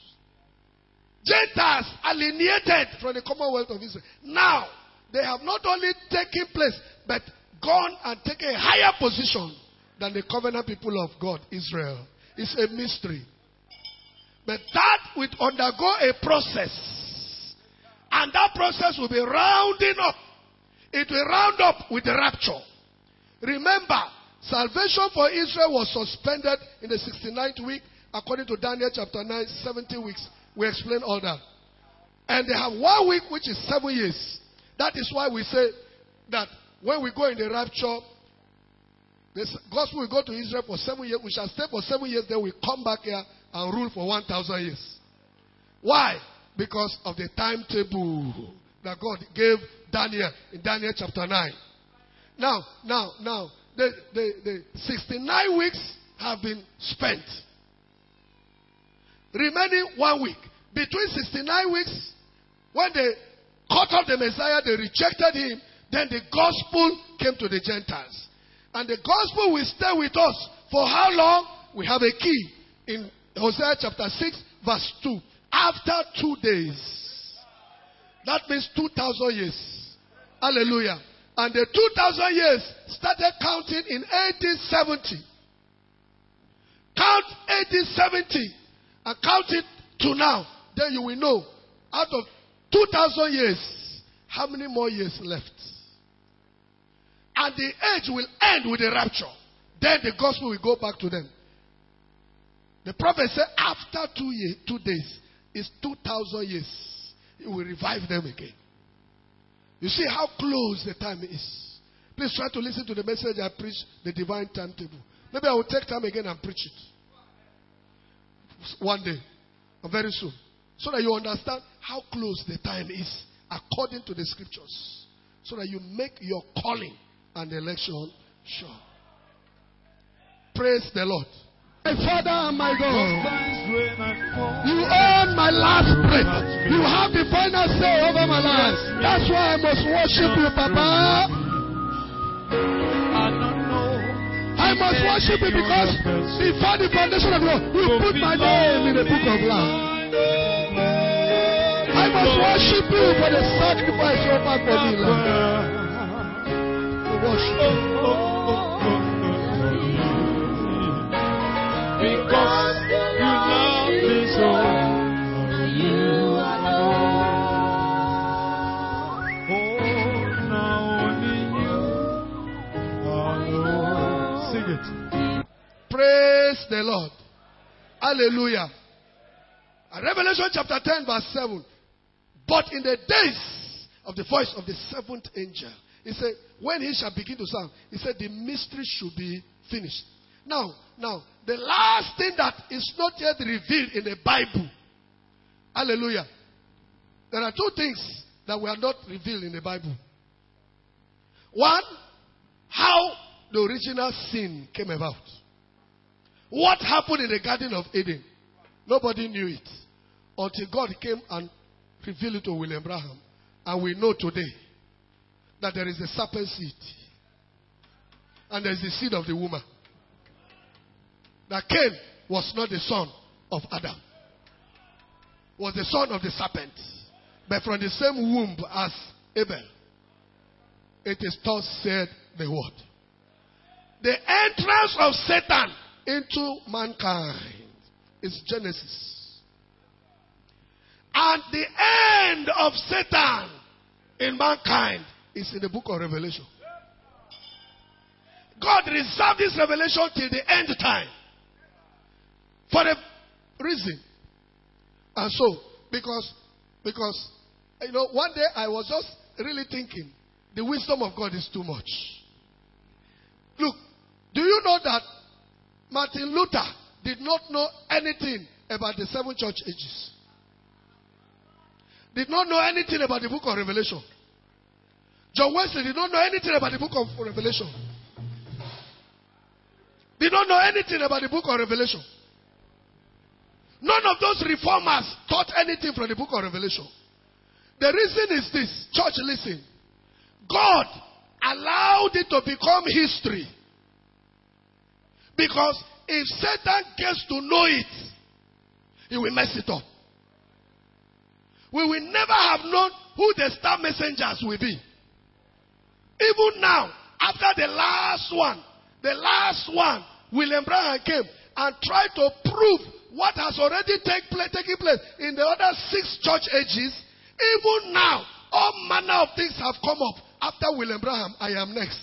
Gentiles alienated from the commonwealth of Israel. Now, they have not only taken place, but gone and taken a higher position than the covenant people of God, Israel. It's a mystery. But that will undergo a process. And that process will be rounding up. It will round up with the rapture. Remember, salvation for Israel was suspended in the sixty-ninth week, according to Daniel chapter nine, seventy weeks. We explain all that. And they have one week, which is seven years. That is why we say that when we go in the rapture, the gospel will go to Israel for seven years. We shall stay for seven years, then we come back here and rule for one thousand years. Why? Because of the timetable that God gave Daniel in Daniel chapter nine. Now, now, now, the, the, the sixty-nine weeks have been spent. Remaining one week. Between sixty-nine weeks, when they cut off the Messiah, they rejected him, then the gospel came to the Gentiles. And the gospel will stay with us for how long? We have a key in Hosea chapter six, verse two. After two days. That means two thousand years. Hallelujah. And the two thousand years started counting in eighteen seventy. Count eighteen seventy and count it to now. Then you will know, out of two thousand years, how many more years left? And the age will end with the rapture. Then the gospel will go back to them. The prophet said after two years, two days is two thousand years. He will revive them again. You see how close the time is. Please try to listen to the message I preach, the divine timetable. Maybe I will take time again and preach it. One day. Or very soon. So that you understand how close the time is according to the scriptures. So that you make your calling and election sure. Praise the Lord. My Father and my God, you own my last breath. You have the final say over my life. That's why I must worship you, Papa. I must worship you because before the foundation of the world, you put my name in the book of life. I must worship you for the sacrifice you offered for me, Lord. I worship you.
Because you love me so, you alone. Oh, now only you alone. Sing it.
Praise the Lord. Hallelujah. And Revelation chapter ten verse seven. But in the days of the voice of the seventh angel, he said, when he shall begin to sound, he said the mystery should be finished. Now, now, the last thing that is not yet revealed in the Bible. Hallelujah. There are two things that were not revealed in the Bible. One, how the original sin came about. What happened in the Garden of Eden? Nobody knew it until God came and revealed it to William Branham. And we know today that there is a serpent seed. And there is the seed of the woman. That Cain was not the son of Adam. Was the son of the serpent. But from the same womb as Abel. It is thus said the word. The entrance of Satan into mankind is Genesis. And the end of Satan in mankind is in the book of Revelation. God reserved this revelation till the end time. For a reason. And so, because, because, you know, one day I was just really thinking, the wisdom of God is too much. Look, do you know that Martin Luther did not know anything about the seven church ages? Did not know anything about the book of Revelation. John Wesley did not know anything about the book of Revelation. Did not know anything about the book of Revelation. None of those reformers taught anything from the book of Revelation. The reason is this. Church, listen. God allowed it to become history. Because if Satan gets to know it, he will mess it up. We will never have known who the star messengers will be. Even now, after the last one, the last one, William Branham came and tried to prove what has already take place, taken place in the other six church ages. Even now, all manner of things have come up. After William Branham, I am next.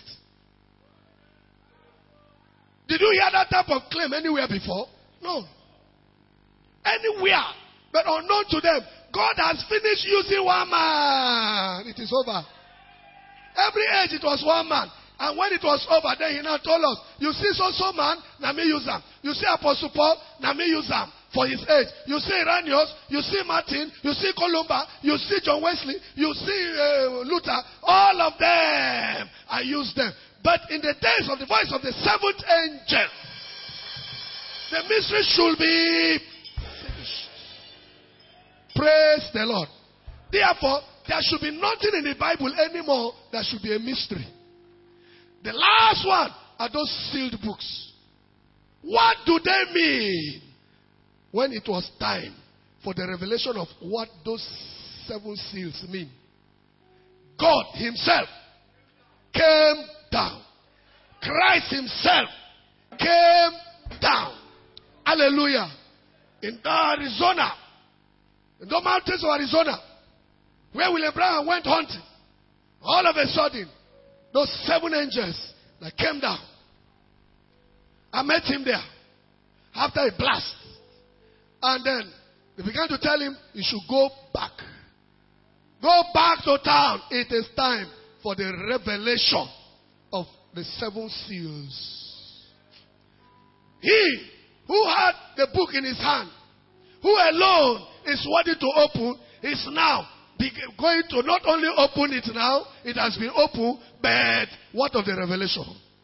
Did you hear that type of claim anywhere before? No. Anywhere. But unknown to them, God has finished using one man. It is over. Every age it was one man. And when it was over, then he now told us, you see so-so man, now me use them. You see Apostle Paul, now me use them for his age. You see Irenaeus, you see Martin, you see Columba, you see John Wesley, you see uh, Luther. All of them, I use them. But in the days of the voice of the seventh angel, the mystery should be finished. Praise the Lord. Therefore, there should be nothing in the Bible anymore that should be a mystery. The last one are those sealed books. What do they mean? When it was time for the revelation of what those seven seals mean, God himself came down. Christ himself came down. Hallelujah. In Arizona, in the mountains of Arizona, where William Branham went hunting, all of a sudden, those seven angels that came down, I met him there after a blast. And then they began to tell him he should go back Go back to town. It is time for the revelation of the seven seals. He who had the book in his hand, who alone is worthy to open, is now going to not only open it now, it has been opened, but what of the revelation?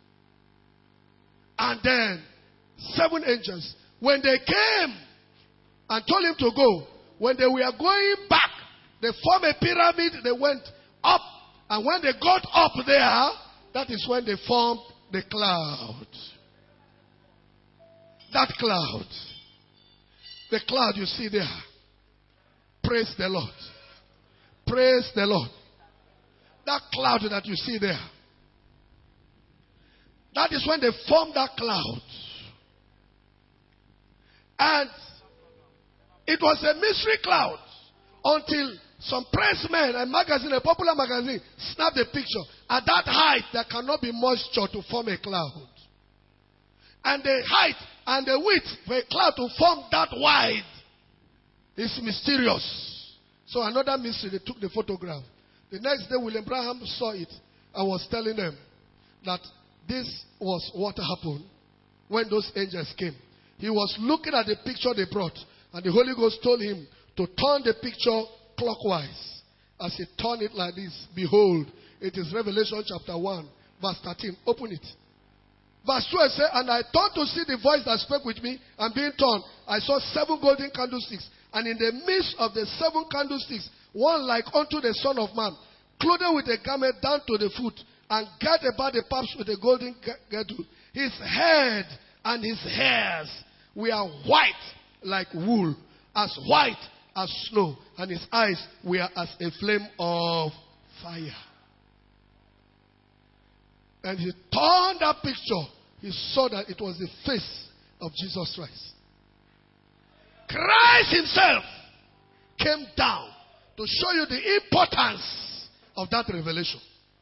And then, seven angels, when they came and told him to go, when they were going back, they formed a pyramid, they went up, and when they got up there, that is when they formed the cloud. That cloud. The cloud you see there. Praise the Lord. Praise the Lord. That cloud that you see there. That is when they formed that cloud. And it was a mystery cloud until some pressmen, a magazine, a popular magazine, snapped a picture. At that height, there cannot be moisture to form a cloud. And the height and the width for a cloud to form that wide is mysterious. So another mystery, they took the photograph. The next day, William Branham saw it and was telling them that this was what happened when those angels came. He was looking at the picture they brought, and the Holy Ghost told him to turn the picture clockwise. As he turned it like this, behold, it is Revelation chapter one, verse thirteen. Open it. Verse twelve says, and I turned to see the voice that spoke with me, and being turned, I saw seven golden candlesticks, and in the midst of the seven candlesticks, one like unto the Son of Man, clothed with a garment down to the foot, and girt about the paps with a golden girdle. His head and his hairs were white like wool, as white as snow, and his eyes were as a flame of fire. And he turned that picture. He saw that it was the face of Jesus Christ. Christ himself came down to show you the importance of that revelation.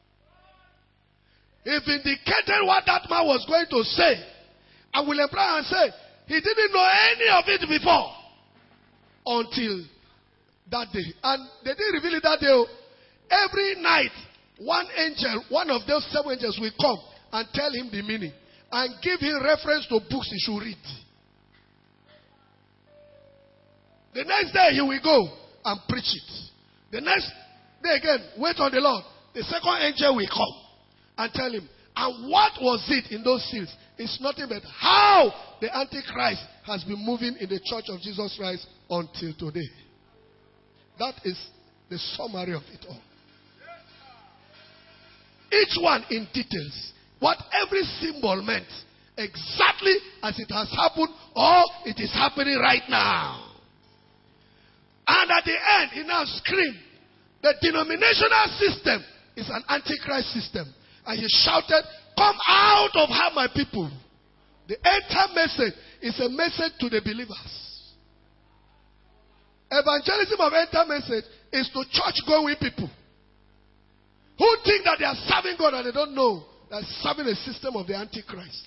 He vindicated what that man was going to say. And William Branham said he didn't know any of it before until that day. And they didn't reveal it that day. Every night, one angel, one of those seven angels will come and tell him the meaning and give him reference to books he should read. The next day he will go and preach it. The next day again, wait on the Lord. The second angel will come and tell him. And what was it in those seals? It's nothing but how the Antichrist has been moving in the church of Jesus Christ until today. That is the summary of it all. Each one in details. What every symbol meant. Exactly as it has happened or it is happening right now. And at the end, he now screamed, the denominational system is an antichrist system. And he shouted, come out of her, my people. The end-time message is a message to the believers. Evangelism of end-time message is to church-going people who think that they are serving God and they don't know they are serving a system of the Antichrist.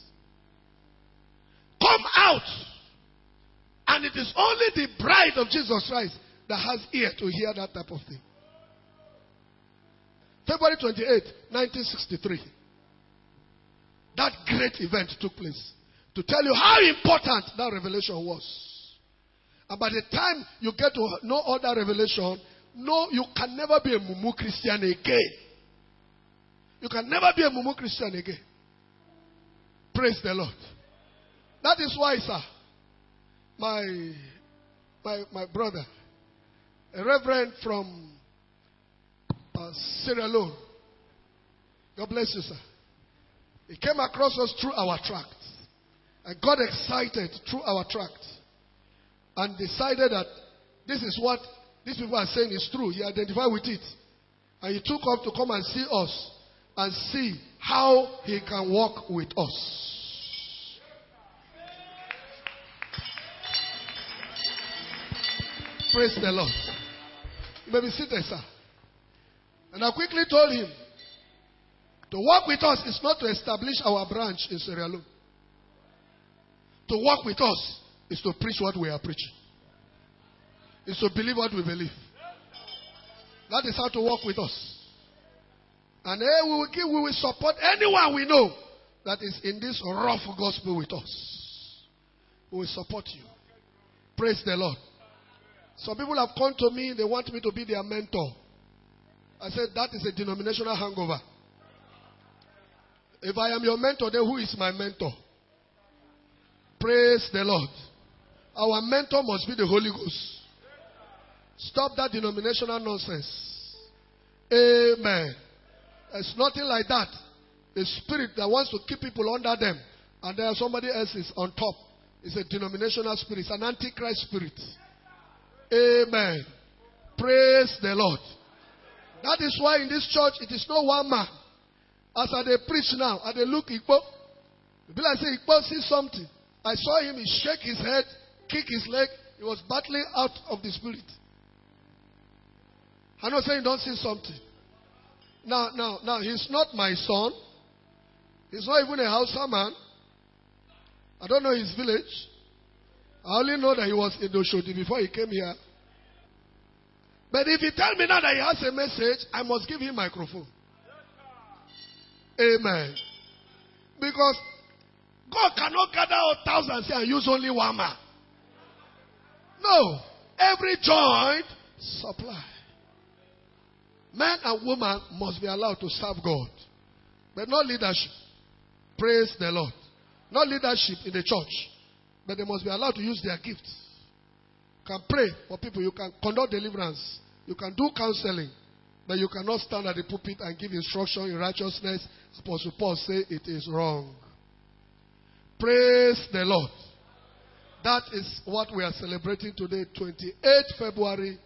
Come out. And it is only the bride of Jesus Christ that has ear to hear that type of thing. February twenty-eighth, nineteen sixty-three. That great event took place to tell you how important that revelation was. And by the time you get to know all that revelation, no, you can never be a mumu Christian again. You can never be a mumu Christian again. Praise the Lord. That is why, sir, my my my brother, a reverend from uh, Sierra Leone, God bless you, sir. He came across us through our tract and got excited through our tract and decided that this is what these people are saying is true. He identified with it. And he took up to come and see us and see how he can walk with us. Praise the Lord. You may be seated, sir. And I quickly told him, to walk with us is not to establish our branch in Sierra Leone. To walk with us is to preach what we are preaching. Is to believe what we believe. That is how to work with us. And eh, we will give, we will support anyone we know that is in this rough gospel with us. We will support you. Praise the Lord. Some people have come to me, they want me to be their mentor. I said, that is a denominational hangover. If I am your mentor, then who is my mentor? Praise the Lord. Our mentor must be the Holy Ghost. Stop that denominational nonsense. Amen. It's nothing like that. A spirit that wants to keep people under them, and then somebody else is on top. It's a denominational spirit. It's an antichrist spirit. Amen. Praise the Lord. That is why in this church it is not one man. As I they preach now, I they look Ikpo. Be like say Ikpo see something. I saw him, he shake his head, kick his leg. He was battling out of the spirit. I'm not saying don't see something. Now, now, now, he's not my son. He's not even a Hausa man. I don't know his village. I only know that he was in Oshodi before he came here. But if he tell me now that he has a message, I must give him microphone. Amen. Because God cannot gather out thousands here and use only one man. No. Every joint supply. Man and woman must be allowed to serve God. But not leadership. Praise the Lord. Not leadership in the church. But they must be allowed to use their gifts. You can pray for people. You can conduct deliverance. You can do counseling. But you cannot stand at the pulpit and give instruction in righteousness. Apostle Paul said it is wrong. Praise the Lord. That is what we are celebrating today, twenty-eighth February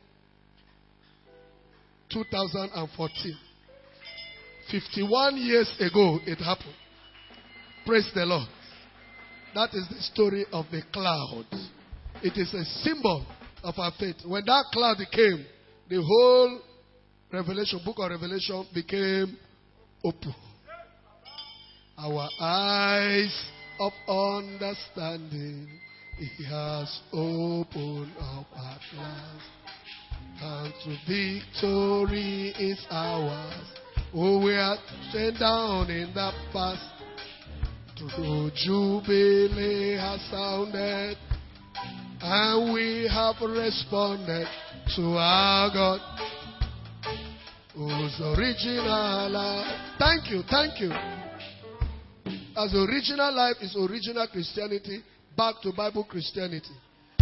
two thousand fourteen. fifty-one years ago it happened. Praise the Lord. That is the story of the cloud. It is a symbol of our faith. When that cloud came, the whole Revelation, book of Revelation became open. Our eyes of understanding, He has opened up at last. And to victory is ours. Oh, we are straight down in the past. To jubilee has sounded, and we have responded to our God, who's original life. Thank you, thank you. As original life is original Christianity, back to Bible Christianity.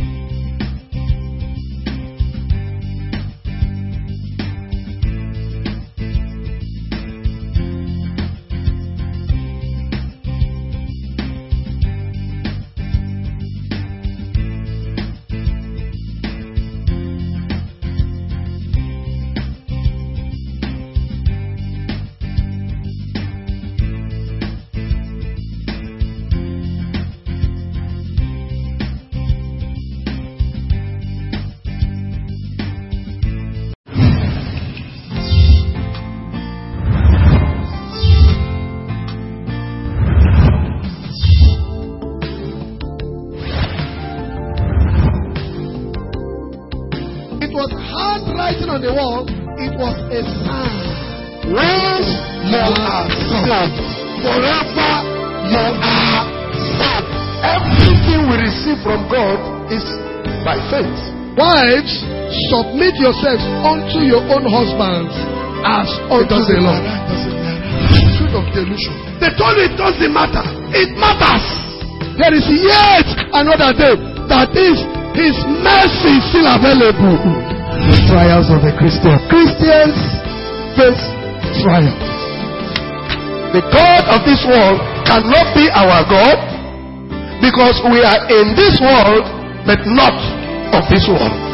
On the wall, it was a sign. Once you are saved, forever you are saved. Everything we receive from God is by faith. Wives, submit yourselves unto your own husbands as unto the Lord. Spirit of delusion. They told you it doesn't matter. It matters. There is yet another day. That is, His mercy is still available. The trials of a Christian. Christians face trials. The God of this world cannot be our God because we are in this world but not of this world.